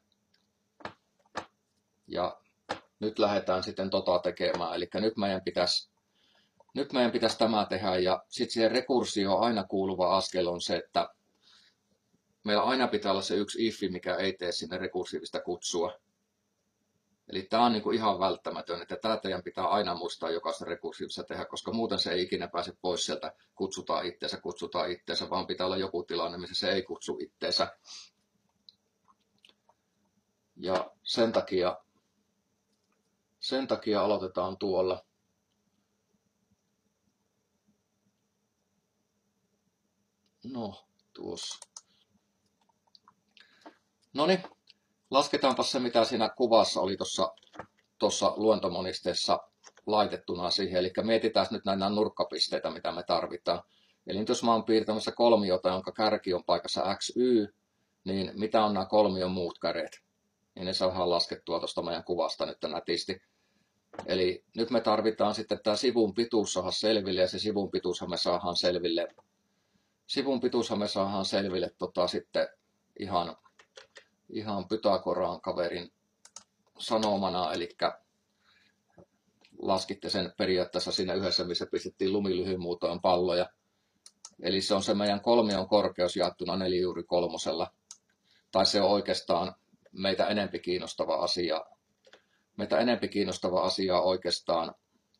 Ja nyt lähdetään sitten tota tekemään. Eli nyt meidän pitäisi, nyt meidän pitäisi tämä tehdä. Ja sitten siihen rekursioon aina kuuluva askel on se, että meillä aina pitää olla se yksi ifi, mikä ei tee sinne rekursiivista kutsua. Eli tämä on niin kuin ihan välttämätön, että tämä teidän pitää aina muistaa jokaista rekursiivissa tehdä, koska muuten se ei ikinä pääse pois sieltä, kutsutaan itteensä, kutsutaan itteensä, vaan pitää olla joku tilanne, missä se ei kutsu itteensä. Ja sen takia, sen takia aloitetaan tuolla. No, tuossa. Noniin. Lasketaanpa se, mitä siinä kuvassa oli tuossa luentomonisteessa laitettuna siihen. Eli mietitään nyt näitä nurkkapisteitä, mitä me tarvitaan. Eli nyt jos mä oon piirtämässä kolmiota, jonka kärki on paikassa X Y, niin mitä on nämä kolmion muut kädet? Niin ne saadaan laskettua tuosta meidän kuvasta nyt nätisti. Eli nyt me tarvitaan sitten tämä sivun pituus saada selville, ja se sivun pituushan me saadaan selville. Sivun pituushan me saadaan selville tota, sitten ihan... ihan Pythagoran kaverin sanomana, eli laskitte sen periaatteessa siinä yhdessä, missä pistettiin lumilyhymuutoon palloja. Eli se on se meidän kolmion korkeus jaettuna nelijuuri kolmosella. Tai se on oikeastaan meitä enempi kiinnostava asia. Meitä enempi kiinnostava asia on oikeastaan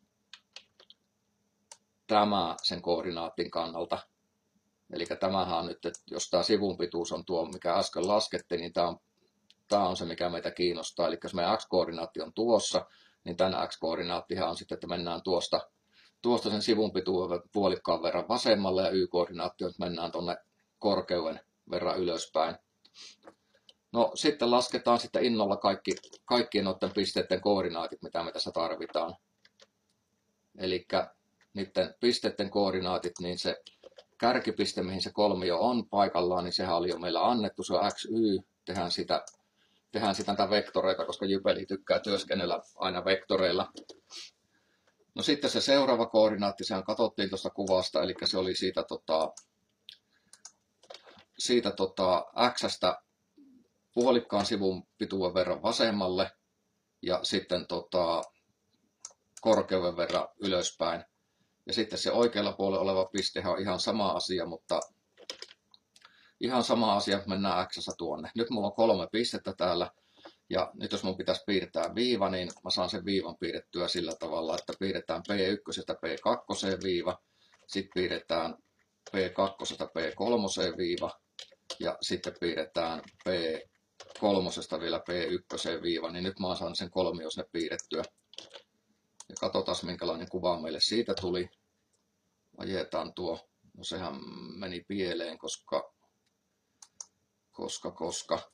tämä sen koordinaatin kannalta. Eli tämähän on nyt, että jos tämä sivun pituus on tuo, mikä äsken laskettiin, niin tämä on, tämä on se, mikä meitä kiinnostaa. Eli jos meidän x-koordinaatti on tuossa, niin tämän x-koordinaattihan on sitten, että mennään tuosta, tuosta sen sivun pituuden puolikkaan verran vasemmalle, ja y-koordinaatti on, että mennään tuonne korkeuden verran ylöspäin. No sitten lasketaan sitten innolla kaikki, kaikkien noiden pisteiden koordinaatit, mitä me tässä tarvitaan. Eli niiden pisteiden koordinaatit, niin se kärkipiste, mihin se kolmio on paikallaan, niin sehän oli jo meillä annettu, se on X Y, tehdään sitä, tehdään sitä näitä vektoreita, koska Jypeli tykkää työskennellä aina vektoreilla. No sitten se seuraava koordinaatti, sehän katsottiin tuosta kuvasta, eli se oli siitä, tota, siitä tota, X:stä puolikkaan sivun pituuden verran vasemmalle ja sitten tota, korkeuden verran ylöspäin. Ja sitten se oikealla puolella oleva piste on ihan sama asia, mutta ihan sama asia, kun mennään X:ssä tuonne. Nyt mulla on kolme pistettä täällä. Ja nyt jos mun pitäisi piirtää viiva, niin mä saan sen viivan piirrettyä sillä tavalla, että piirretään P yksi P kaksi viiva, sitten piirretään P kaksi P kolme viiva ja sitten piirretään P kolme vielä P yksi viiva, niin nyt mä saan sen kolmion sinne piirrettyä. Ja katsotaan minkälainen kuva meille siitä tuli. Ajetaan tuo, no sehän meni pieleen, koska, koska, koska.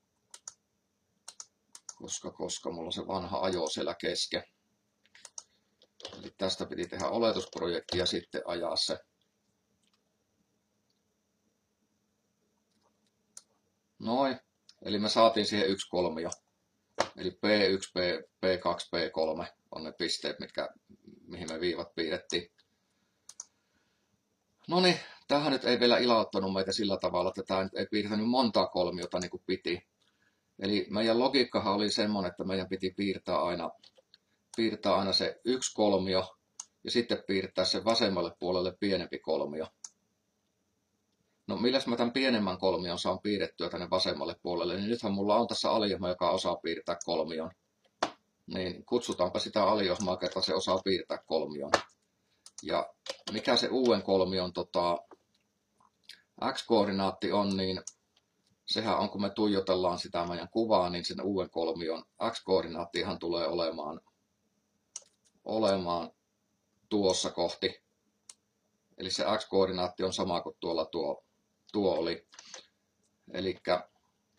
koska, koska mulla on se vanha ajo siellä kesken. Eli tästä piti tehdä oletusprojekti ja sitten ajaa se. Noin, eli me saatiin siihen yksi kolmio. Eli P yksi, P kaksi, P kolme on ne pisteet, mitkä, mihin me viivat piirrettiin. No niin, tähän nyt ei vielä ilauttanut meitä sillä tavalla, että tämä nyt ei piirtänyt montaa kolmiota niin kuin piti. Eli meidän logiikkahan oli semmoinen, että meidän piti piirtää aina, piirtää aina se yksi kolmio ja sitten piirtää se vasemmalle puolelle pienempi kolmio. No milläs mä tämän pienemmän kolmion saan piirrettyä tänne vasemmalle puolelle, niin nythän mulla on tässä aliohma, joka osaa piirtää kolmion. Niin kutsutaanpa sitä aliohmaa, kerta se osaa piirtää kolmion. Ja mikä se uuden kolmion tota, x-koordinaatti on, niin sehän on, kun me tuijotellaan sitä meidän kuvaa, niin sen uuden kolmion x-koordinaattihan tulee olemaan, olemaan tuossa kohti. Eli se x-koordinaatti on sama kuin tuolla tuo, tuo oli. Elikkä,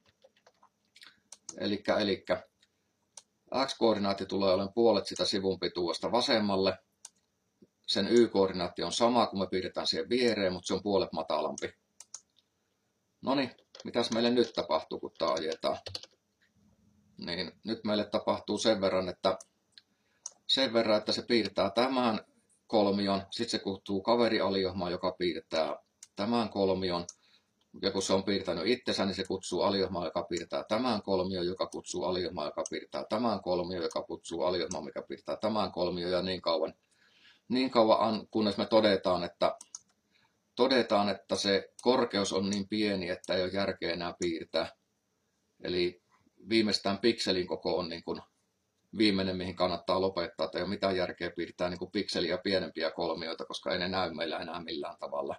elikkä, elikkä x-koordinaatti tulee olemaan puolet sitä sivun pituudesta vasemmalle. Sen y-koordinaatti on sama, kun me piirretään siihen viereen, mutta se on puolet matalampi. Noniin, mitäs meille nyt tapahtuu, kun tämä ajetaan? Niin nyt meille tapahtuu sen verran, että, sen verran, että se piirtää tämän kolmion, sitten se kutsuu kaverialiohmaa, joka piirtää tämän kolmion. Ja kun se on piirtänyt itsensä, niin se kutsuu aliohmaa, joka piirtää tämän kolmion, joka kutsuu aliohmaa, joka piirtää tämän kolmion, joka kutsuu aliohmaa, mikä piirtää tämän kolmion ja niin kauan. Niin kauan, kunnes me todetaan, että Todetaan, että se korkeus on niin pieni, että ei ole järkeä enää piirtää. Eli viimeistään pikselin koko on niin kuin viimeinen, mihin kannattaa lopettaa. Että ei ole mitään järkeä piirtää niin kuin pikseliä pienempiä kolmioita, koska ei ne näy meillä enää millään tavalla.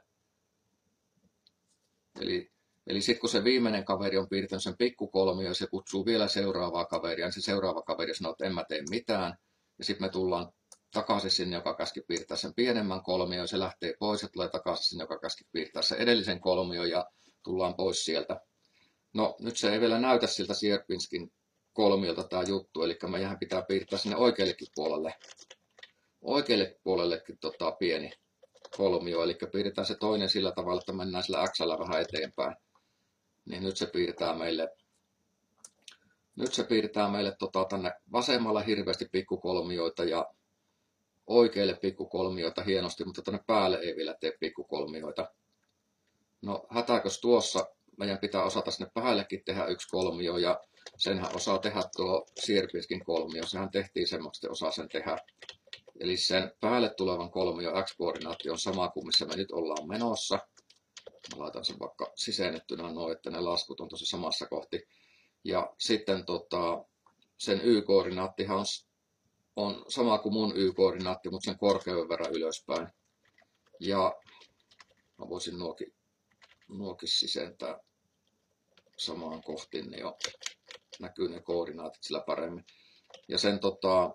Eli, eli sitten kun se viimeinen kaveri on piirtänyt sen pikkukolmio, se kutsuu vielä seuraavaa kaveria, niin se seuraava kaveri sanoo, että en mä tee mitään. Ja sitten me tullaan takaisin sinne, joka käski piirtää sen pienemmän kolmion, se lähtee pois ja tulee takaisin sinne, joka käski piirtää sen edellisen kolmion ja tullaan pois sieltä. No nyt se ei vielä näytä siltä Sierpinskin kolmiolta tämä juttu, eli meidän pitää piirtää sinne oikeallekin puolelle, oikealle puolellekin tota, pieni kolmio, eli piirretään se toinen sillä tavalla, että mennään sillä X:llä vähän eteenpäin. Niin nyt se piirtää meille, nyt se piirtää meille tota, tänne vasemmalle hirveästi pikkukolmioita ja oikeille pikkukolmioita hienosti, mutta tänne päälle ei vielä tee pikkukolmioita. No hätäkös tuossa, meidän pitää osata sinne päällekin tehdä yksi kolmio ja senhän osaa tehdä tuo Sierpinskin kolmio, sehän tehtiin semmoista, että osaa sen tehdä. Eli sen päälle tulevan kolmio x-koordinaatti on sama kuin missä me nyt ollaan menossa. Mä laitan sen vaikka sisäännettynä noin, että ne laskut on tosi samassa kohti. Ja sitten tota, sen y-koordinaattihan on on sama kuin mun y-koordinaatti, mutta sen korkeuden verran ylöspäin. Ja mä voisin nuokin, nuokin sisentää samaan kohtiin, niin jo näkyy ne koordinaatit sillä paremmin. Ja sen tota,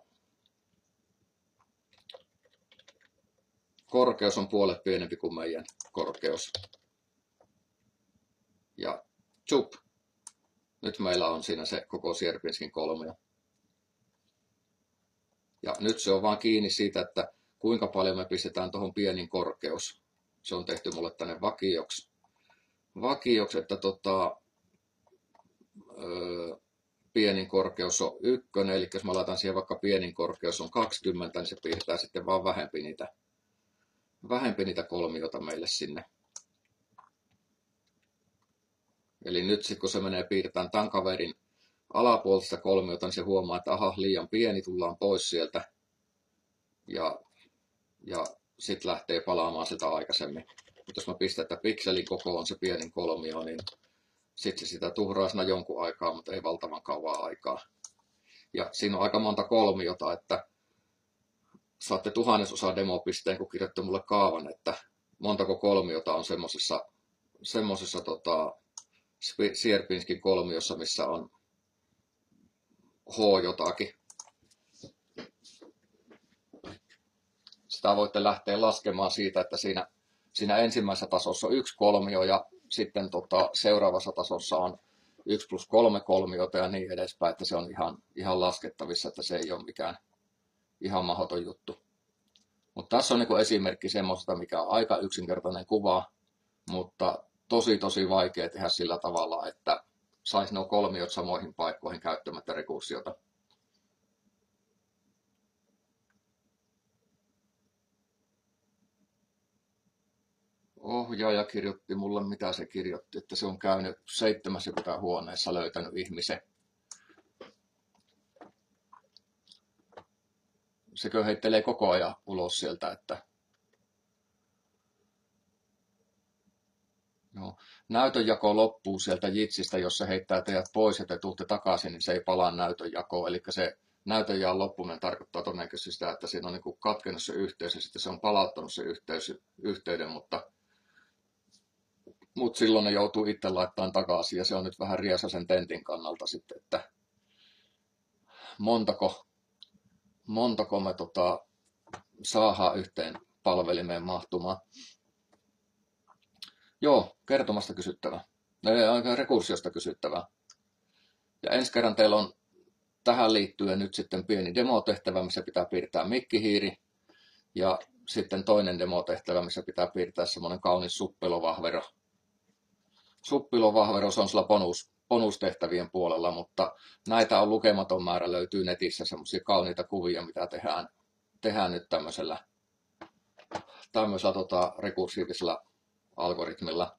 korkeus on puolet pienempi kuin meidän korkeus. Ja tsup! Nyt meillä on siinä se koko Sierpinskin kolmio. Ja nyt se on vaan kiinni siitä, että kuinka paljon me pistetään tuohon pienin korkeus. Se on tehty mulle tänne vakioksi. Vakioksi, että tota, öö, pienin korkeus on ykkönen, eli jos mä laitan siihen vaikka pienin korkeus on kaksikymmentä, niin se piirtää sitten vaan vähempi niitä, vähempi niitä kolmiota meille sinne. Eli nyt sitten kun se menee piirtämään tämän kaverin alapuolista kolmiota, niin se huomaa, että aha, liian pieni, tullaan pois sieltä. Ja, ja sitten lähtee palaamaan sitä aikaisemmin. Mutta jos mä pistän, että pikselin koko on se pienin kolmio, niin sitten se sitä tuhraa siinä jonkun aikaa, mutta ei valtavan kauan aikaa. Ja siinä on aika monta kolmiota, että saatte tuhannesosa demopisteen, kun kirjoitte mulle kaavan, että montako kolmiota on semmosessa, semmosessa tota, Sierpinskin kolmiossa, missä on H jotakin. Sitä voitte lähteä laskemaan siitä, että siinä, siinä ensimmäisessä tasossa on yksi kolmio ja sitten tota, seuraavassa tasossa on yksi plus kolme kolmiota ja niin edespäin, että se on ihan, ihan laskettavissa, että se ei ole mikään ihan mahdoton juttu. Mutta tässä on niinku esimerkki semmoista, mikä on aika yksinkertainen kuva, mutta tosi tosi vaikea tehdä sillä tavalla, että saisi nuo kolmiot samoihin paikkoihin käyttämättä rekursiota. Ohjaaja kirjoitti mulle, mitä se kirjoitti, että se on käynyt seitsemässä huoneessa löytänyt ihmisen. Sekö heittelee koko ajan ulos sieltä, että no, näytönjako loppuu sieltä jitsistä, jos se heittää teidät pois ja te tuutte takaisin, niin se ei palaa näytönjakoon. Eli se näytönjaon loppuminen tarkoittaa todennäköisesti sitä, että siinä on niin katkennut se yhteys ja sitten se on palauttanut se yhteys, yhteyden, mutta, mutta silloin ne joutuu itse laittamaan takaisin ja se on nyt vähän riesa sen tentin kannalta sitten, että montako, montako me tota, saadaan yhteen palvelimeen mahtumaan. Joo, kertomasta kysyttävää. Rekursiosta kysyttävää. Ja ensi kerran teillä on tähän liittyen nyt sitten pieni demotehtävä, missä pitää piirtää mikkihiiri. Ja sitten toinen demotehtävä, missä pitää piirtää semmoinen kaunis suppilovahvero. Suppilovahvero, se on sillä bonus, bonustehtävien puolella, mutta näitä on lukematon määrä, löytyy netissä semmoisia kauniita kuvia, mitä tehdään, tehdään nyt tämmöisellä, tämmöisellä tota, rekursiivisella algoritmilla.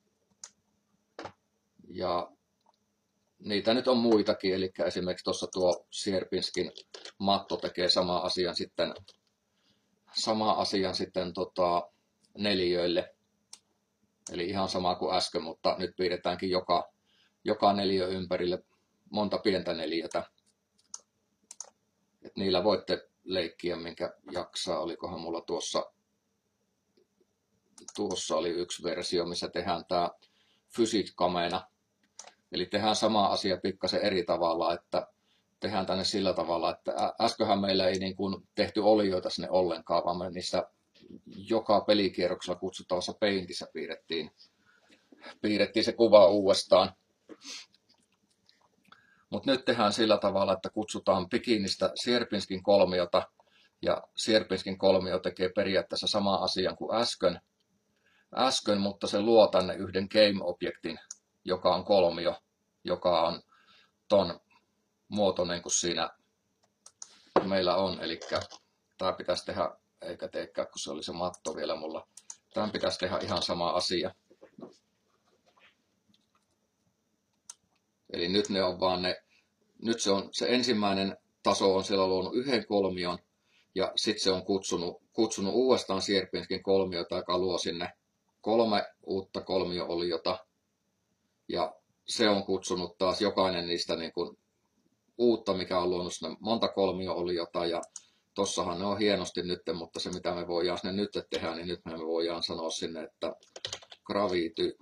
Ja niitä nyt on muitakin, eli esimerkiksi tuossa tuo Sierpinskin matto tekee sama asian sitten, sama asian sitten tota, neliöille. Eli ihan sama kuin äsken, mutta nyt piirretäänkin joka, joka neliö ympärille monta pientä neliötä. Et niillä voitte leikkiä, minkä jaksaa. Olikohan mulla tuossa Tuossa oli yksi versio, missä tehdään tämä fysiikkameena. Eli tehdään sama asia pikkasen eri tavalla, että tehdään tänne sillä tavalla, että äsköhän meillä ei niin kuin tehty olioita sinne ollenkaan, vaan me niissä joka pelikierroksella kutsuttavassa Paintissa piirrettiin, piirrettiin se kuva uudestaan. Mutta nyt tehdään sillä tavalla, että kutsutaan Pikinistä Sierpinskin kolmiota, ja Sierpinskin kolmio tekee periaatteessa sama asian kuin äsken, äsken, mutta se luo tänne yhden game-objektin, joka on kolmio, joka on ton muotoinen kuin siinä meillä on. Eli tämä pitäisi tehdä, eikä teekään, kun se oli se matto vielä mulla. Tämän pitäisi tehdä ihan sama asia. Eli nyt ne on vaan ne, nyt se on se ensimmäinen taso on siellä luonut yhden kolmion, ja sitten se on kutsunut, kutsunut uudestaan Sierpinskin kolmiota, joka luo sinne kolme uutta kolmio-oliota, ja se on kutsunut taas jokainen niistä niin kuin uutta, mikä on luonut sinne monta kolmio-oliota, ja tossahan ne on hienosti nyt, mutta se mitä me voidaan sinne nyt tehdä, niin nyt me voidaan sanoa sinne, että gravity,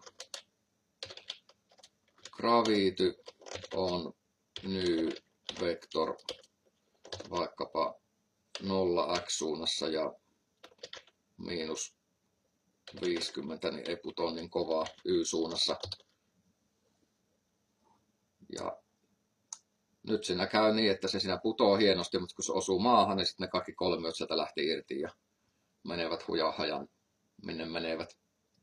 gravity on new vector vaikkapa nolla x-suunnassa ja miinus viisikymmentä, niin ei putoa niin kovaa y-suunnassa. Ja nyt siinä käy niin, että se siinä putoo hienosti, mutta kun se osuu maahan, niin sitten ne kaikki kolmiot sieltä lähti irti ja menevät hujahajan, minne menevät.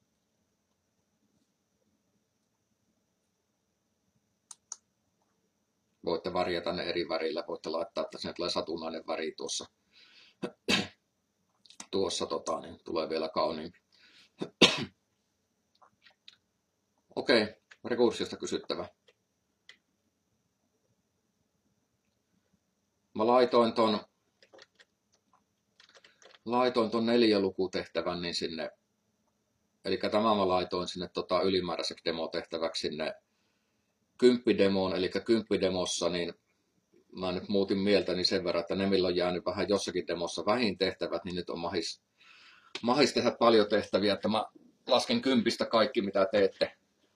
Voitte värjätä ne eri värillä, voitte laittaa, että sinne tulee satunnainen väri tuossa. Tuossa tota, niin tulee vielä kauniimpi. Okei, rekursiosta kysyttävä. Mä laitoin ton, laitoin ton neljälukutehtävän niin sinne, eli tämä mä laitoin sinne tota ylimääräiseksi demotehtäväksi sinne kymppidemoon, eli kymppidemossa niin mä nyt muutin mieltäni sen verran, että ne millä on jäänyt vähän jossakin demossa vähin tehtävät, niin nyt on mahis, mahis tehdä paljon tehtäviä, että mä lasken kympistä kaikki mitä teette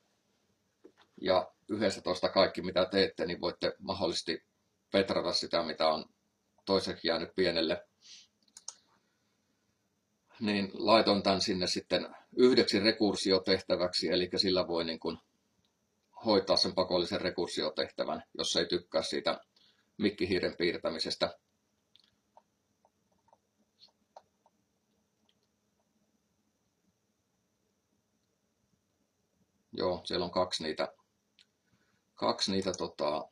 ja yhdestätoista kaikki mitä teette, niin voitte mahdollisesti petrata sitä mitä on toiseksi jäänyt pienelle. Niin laitoin tämän sinne sitten yhdeksi rekursio-tehtäväksi, eli sillä voi niin kuin hoitaa sen pakollisen rekursio-tehtävän, jos ei tykkää siitä mikkihiiren piirtämisestä. Joo, siellä on kaksi niitä, kaksi niitä tota,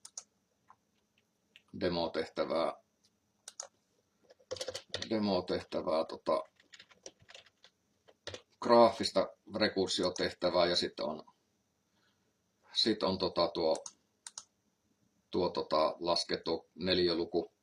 demotehtävää, demotehtävää tota, graafista rekursio-tehtävää ja sitten on, sit on tota, tuo tuo tota, laskettu neliöluku.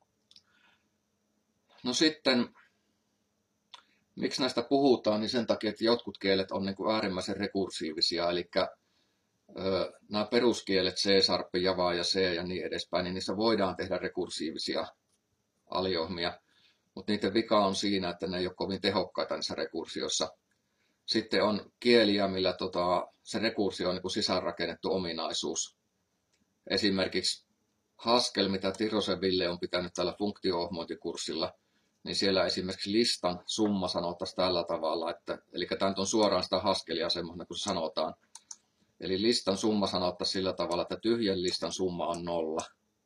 No sitten, miksi näistä puhutaan, niin sen takia, että jotkut kielet on niin kuin äärimmäisen rekursiivisia, eli ö, nämä peruskielet C-Sharp, Java ja C ja niin edespäin, niin niissä voidaan tehdä rekursiivisia aliohmia, mutta niiden vika on siinä, että ne ei ole kovin tehokkaita niissä rekursioissa. Sitten on kieliä, millä tota, se rekursio on niin kuin sisäänrakennettu ominaisuus. Esimerkiksi Haskell, mitä Tirosen Ville on pitänyt tällä funktio-ohmointikurssilla, niin siellä esimerkiksi listan summa sanottaisiin tällä tavalla, että, eli tämä on suoraan sitä Haskellia semmoinen, kun se sanotaan. Eli listan summa sanottaisiin sillä tavalla, että tyhjän listan summa on nolla.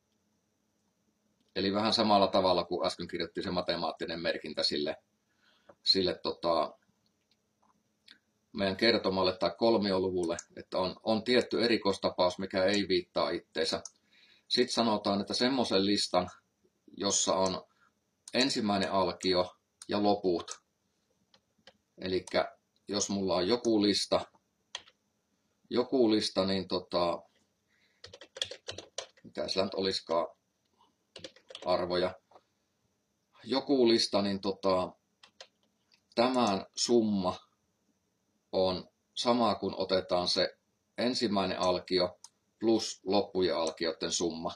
Eli vähän samalla tavalla kuin äsken kirjoitti se matemaattinen merkintä sille, sille tota, meidän kertomalle tai kolmioluvulle, että on, on tietty erikoistapaus, mikä ei viittaa itteensä. Sitten sanotaan, että semmoisen listan, jossa on ensimmäinen alkio ja loput. Eli jos mulla on joku lista, joku lista, niin tota, mitä sillä nyt olisikaan arvoja. Joku lista, niin tota, tämän summa on sama kuin otetaan se ensimmäinen alkio plus loppujen alkioiden summa.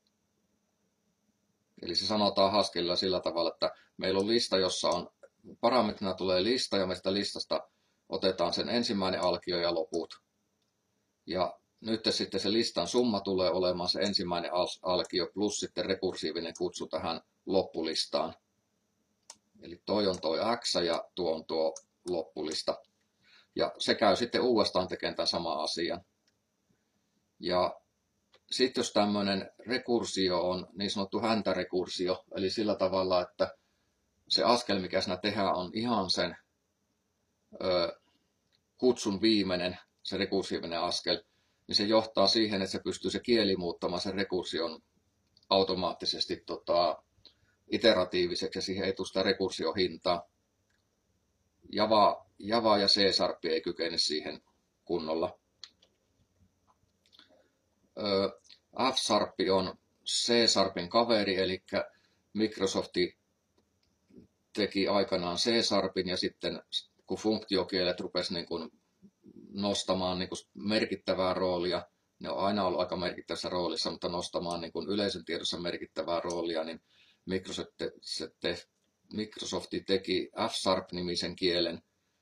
Eli se sanotaan Haskellilla sillä tavalla, että meillä on lista, jossa on parametrina tulee lista ja me sitä listasta otetaan sen ensimmäinen alkio ja loput. Ja nyt sitten se listan summa tulee olemaan se ensimmäinen alkio plus sitten rekursiivinen kutsu tähän loppulistaan. Eli toi on toi X ja tuo on tuo loppulista. Ja se käy sitten uudestaan tekemään tämän saman asian. Ja sitten jos tämmöinen rekursio on niin sanottu häntärekursio, eli sillä tavalla, että se askel, mikä siinä tehdään, on ihan sen ö, kutsun viimeinen, se rekursiivinen askel, niin se johtaa siihen, että se pystyy se kieli muuttamaan sen rekursion automaattisesti tota, iteratiiviseksi ja siihen ei tule sitä rekursiohintaa. Java, Java ja C-Sharp ei kykene siihen kunnolla. F-Sharp on C-Sharpin kaveri, eli Microsoft teki aikanaan C-Sharpin ja sitten kun funktiokielet rupesi niin kuin nostamaan niin kuin merkittävää roolia, ne on aina ollut aika merkittävässä roolissa, mutta nostamaan niin kuin yleisön tiedossa merkittävää roolia, niin Microsoft, se te, Microsoft teki F-Sharp-nimisen kielen,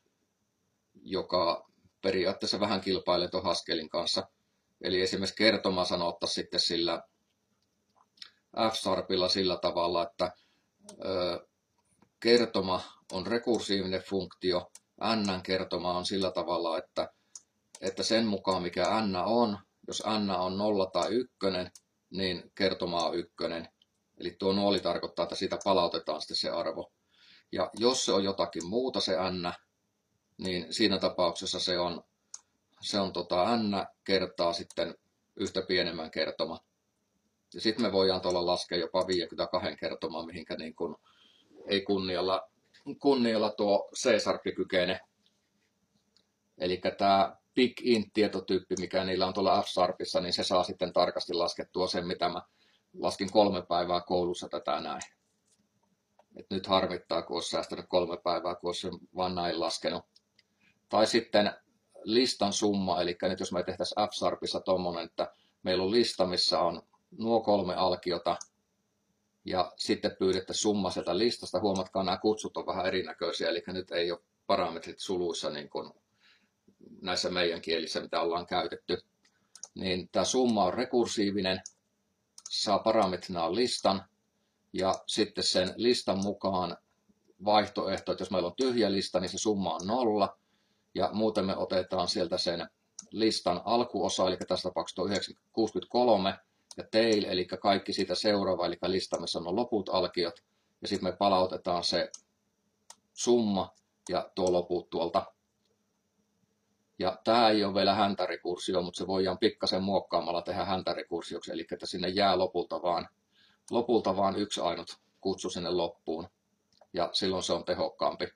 joka periaatteessa vähän kilpailee tuon Haskellin kanssa. Eli esimerkiksi kertoma sanottaisiin sitten sillä F-Sharpilla sillä tavalla, että ö, kertoma on rekursiivinen funktio, n-kertoma on sillä tavalla, että, että sen mukaan mikä n on, jos n on nolla tai ykkönen, niin kertoma on ykkönen. Eli tuo nuoli tarkoittaa, että siitä palautetaan sitten se arvo. Ja jos se on jotakin muuta se n, niin siinä tapauksessa se on, se on tota n kertaa sitten yhtä pienemmän kertoma. Ja sitten me voidaan tuolla laskea jopa viisikymmentäkaksi kertomaa, mihinkä niin kun ei kunnialla, kunnialla tuo C-Sharp kykene. Eli tämä Big Int-tietotyyppi, mikä niillä on tuolla F-Sharpissa, niin se saa sitten tarkasti laskettua sen, mitä mä laskin kolme päivää koulussa tätä näin. Et nyt harmittaa, kun olisi säästänyt kolme päivää, kun olisi vaan näin laskenut. Tai sitten listan summa, eli nyt jos me tehtäisiin F-Sharpissa tuommoinen, että meillä on lista, missä on nuo kolme alkiota, ja sitten pyydettäisiin summa sieltä listasta. Huomatkaa, nämä kutsut on vähän erinäköisiä, eli nyt ei ole parametrit suluissa niin kuin näissä meidän kielissä, mitä ollaan käytetty. Niin tämä summa on rekursiivinen, saa parametrina listan, ja sitten sen listan mukaan vaihtoehto, että jos meillä on tyhjä lista, niin se summa on nolla, ja muuten me otetaan sieltä sen listan alkuosa, eli tässä tapauksessa on kuusikymmentäkolme, ja tail, eli kaikki siitä seuraava, eli lista, missä on loput alkiot, ja sitten me palautetaan se summa ja tuo loput tuolta. Ja tämä ei ole vielä häntärikursio, mutta se voidaan pikkasen muokkaamalla tehdä häntärikursioksi, eli että sinne jää lopulta vaan, lopulta vaan yksi ainut kutsu sinne loppuun, ja silloin se on tehokkaampi.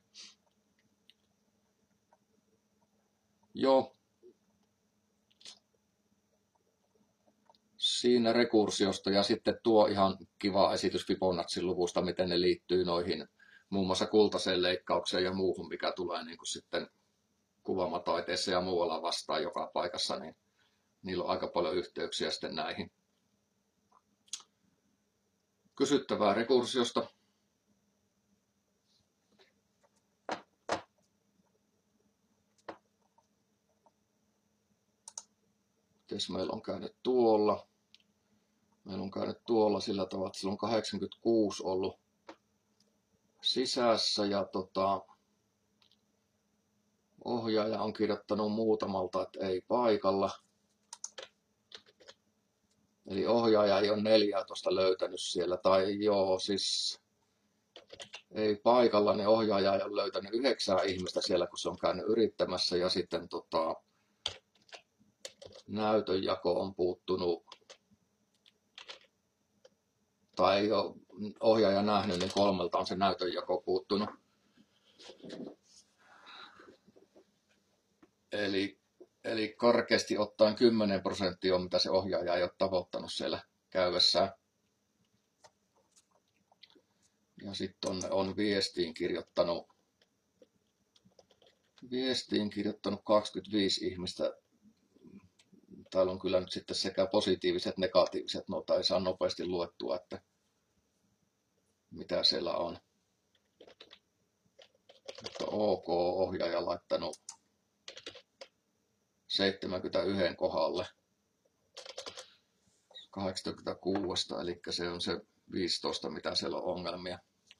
Joo. Siinä rekursiosta, ja sitten tuo ihan kiva esitys Fibonacci luvusta, miten ne liittyy noihin muun muassa kultaiseen leikkaukseen ja muuhun, mikä tulee niin kuin sitten kuvaamataiteessa ja muualla vastaan joka paikassa, niin niillä on aika paljon yhteyksiä sitten näihin. Kysyttävää rekursiosta. Mites meillä on käynyt tuolla? Meillä on käynyt tuolla sillä tavalla, että sillä on kahdeksankymmentäkuusi ollut sisässä ja tota, ohjaaja on kirjoittanut muutamalta, että ei paikalla. Eli ohjaaja ei ole neljää tuosta löytänyt siellä, tai joo, siis ei paikalla, niin ohjaaja ei ole löytänyt yhdeksää ihmistä siellä, kun se on käynyt yrittämässä, ja sitten tota, näytönjako on puuttunut, tai ei ole ohjaaja nähnyt, niin kolmelta on se näytönjako puuttunut. Eli, eli karkeasti ottaen kymmenen prosenttia on, mitä se ohjaaja ei ole tavoittanut siellä käydessään. Ja sitten on, on viestiin kirjoittanut, viestiin kirjoittanut kaksikymmentäviisi ihmistä. Täällä on kyllä nyt sitten sekä positiiviset että negatiiviset, noita ei saa nopeasti luettua, että mitä siellä on. Mutta OK-ohjaaja laittanut seitsemänkymmentäyksi kohdalle kahdeksankymmentäkuusi, eli se on se viisitoista, mitä siellä on ongelmia.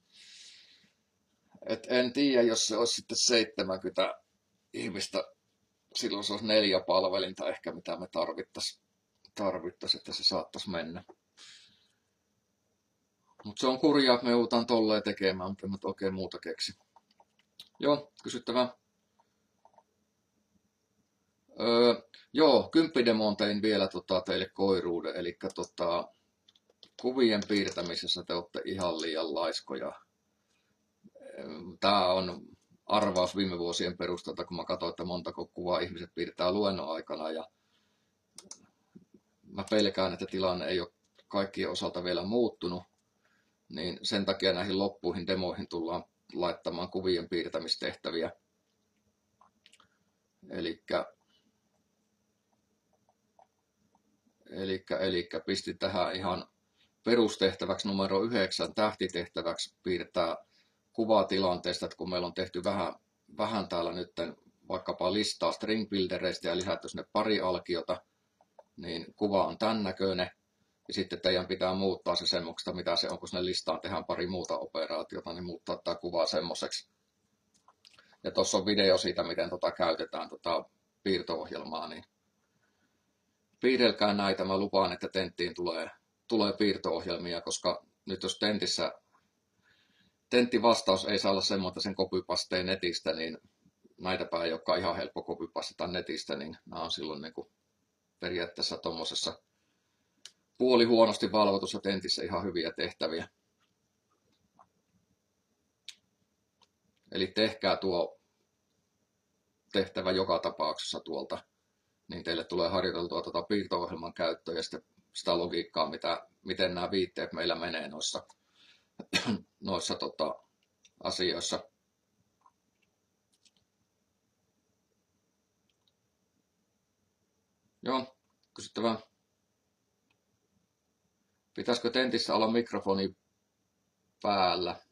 Et en tiedä, jos se olisi sitten seitsemänkymmentä ihmistä, silloin se olisi neljä palvelinta ehkä, mitä me tarvittaisiin, tarvittais, että se saattaisi mennä. Mutta se on kurjaa, että me joudutaan tolleen tekemään, mutta en oikein muuta keksi. Joo, kysyttävää. Öö, joo, kymppidemon tein vielä tota, teille koiruuden, eli tota, kuvien piirtämisessä te olette ihan liian laiskoja. Tämä on arvaus viime vuosien perusteelta, kun mä katsoin, että montako kuvaa ihmiset piirtää luennon aikana, ja mä pelkään, että tilanne ei ole kaikkien osalta vielä muuttunut, niin sen takia näihin loppuihin demoihin tullaan laittamaan kuvien piirtämistehtäviä. Elikkä Elikkä, elikkä pistin tähän ihan perustehtäväksi numero yhdeksän tähtitehtäväksi piirtää kuvatilanteesta, että kun meillä on tehty vähän, vähän täällä nyt vaikkapa listaa string buildereista ja lisätty sinne pari alkiota, niin kuva on tämän näköinen. Ja sitten teidän pitää muuttaa se semmoista, mitä se on, kun sinne listaan tehdään pari muuta operaatiota, niin muuttaa tämä kuva semmoiseksi. Ja tuossa on video siitä, miten tota käytetään tota piirto-ohjelmaa, niin piirrelkää näitä, mä lupaan, että tenttiin tulee, tulee piirto-ohjelmia, koska nyt jos tentissä, tenttivastaus ei saa olla semmoinen, että sen copypasteen netistä, niin näitäpä ei olekaan ihan helppo copypastata netistä, niin nämä on silloin niin kuin periaatteessa tuommoisessa puoli huonosti valvotussa tentissä ihan hyviä tehtäviä. Eli tehkää tuo tehtävä joka tapauksessa tuolta niin teille tulee harjoiteltua tuota piirto-ohjelman käyttöä ja sitten sitä logiikkaa, mitä, miten nämä viitteet meillä menee noissa, noissa tota, asioissa. Joo, kysyttävää. Pitäisikö tentissä olla mikrofoni päällä?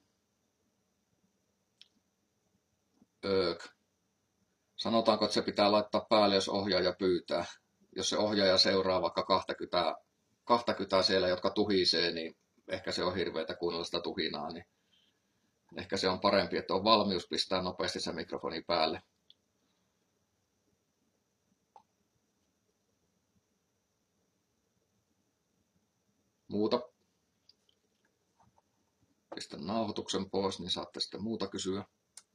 Öök. Sanotaanko, että se pitää laittaa päälle, jos ohjaaja pyytää. Jos se ohjaaja seuraa vaikka kaksikymmentä, kaksikymmentä siellä, jotka tuhisee, niin ehkä se on hirveätä kuunnella sitä tuhinaa. Niin ehkä se on parempi, että on valmius pistää nopeasti se mikrofoni päälle. Muuta. Pistän nauhoituksen pois, niin saatte sitten muuta kysyä.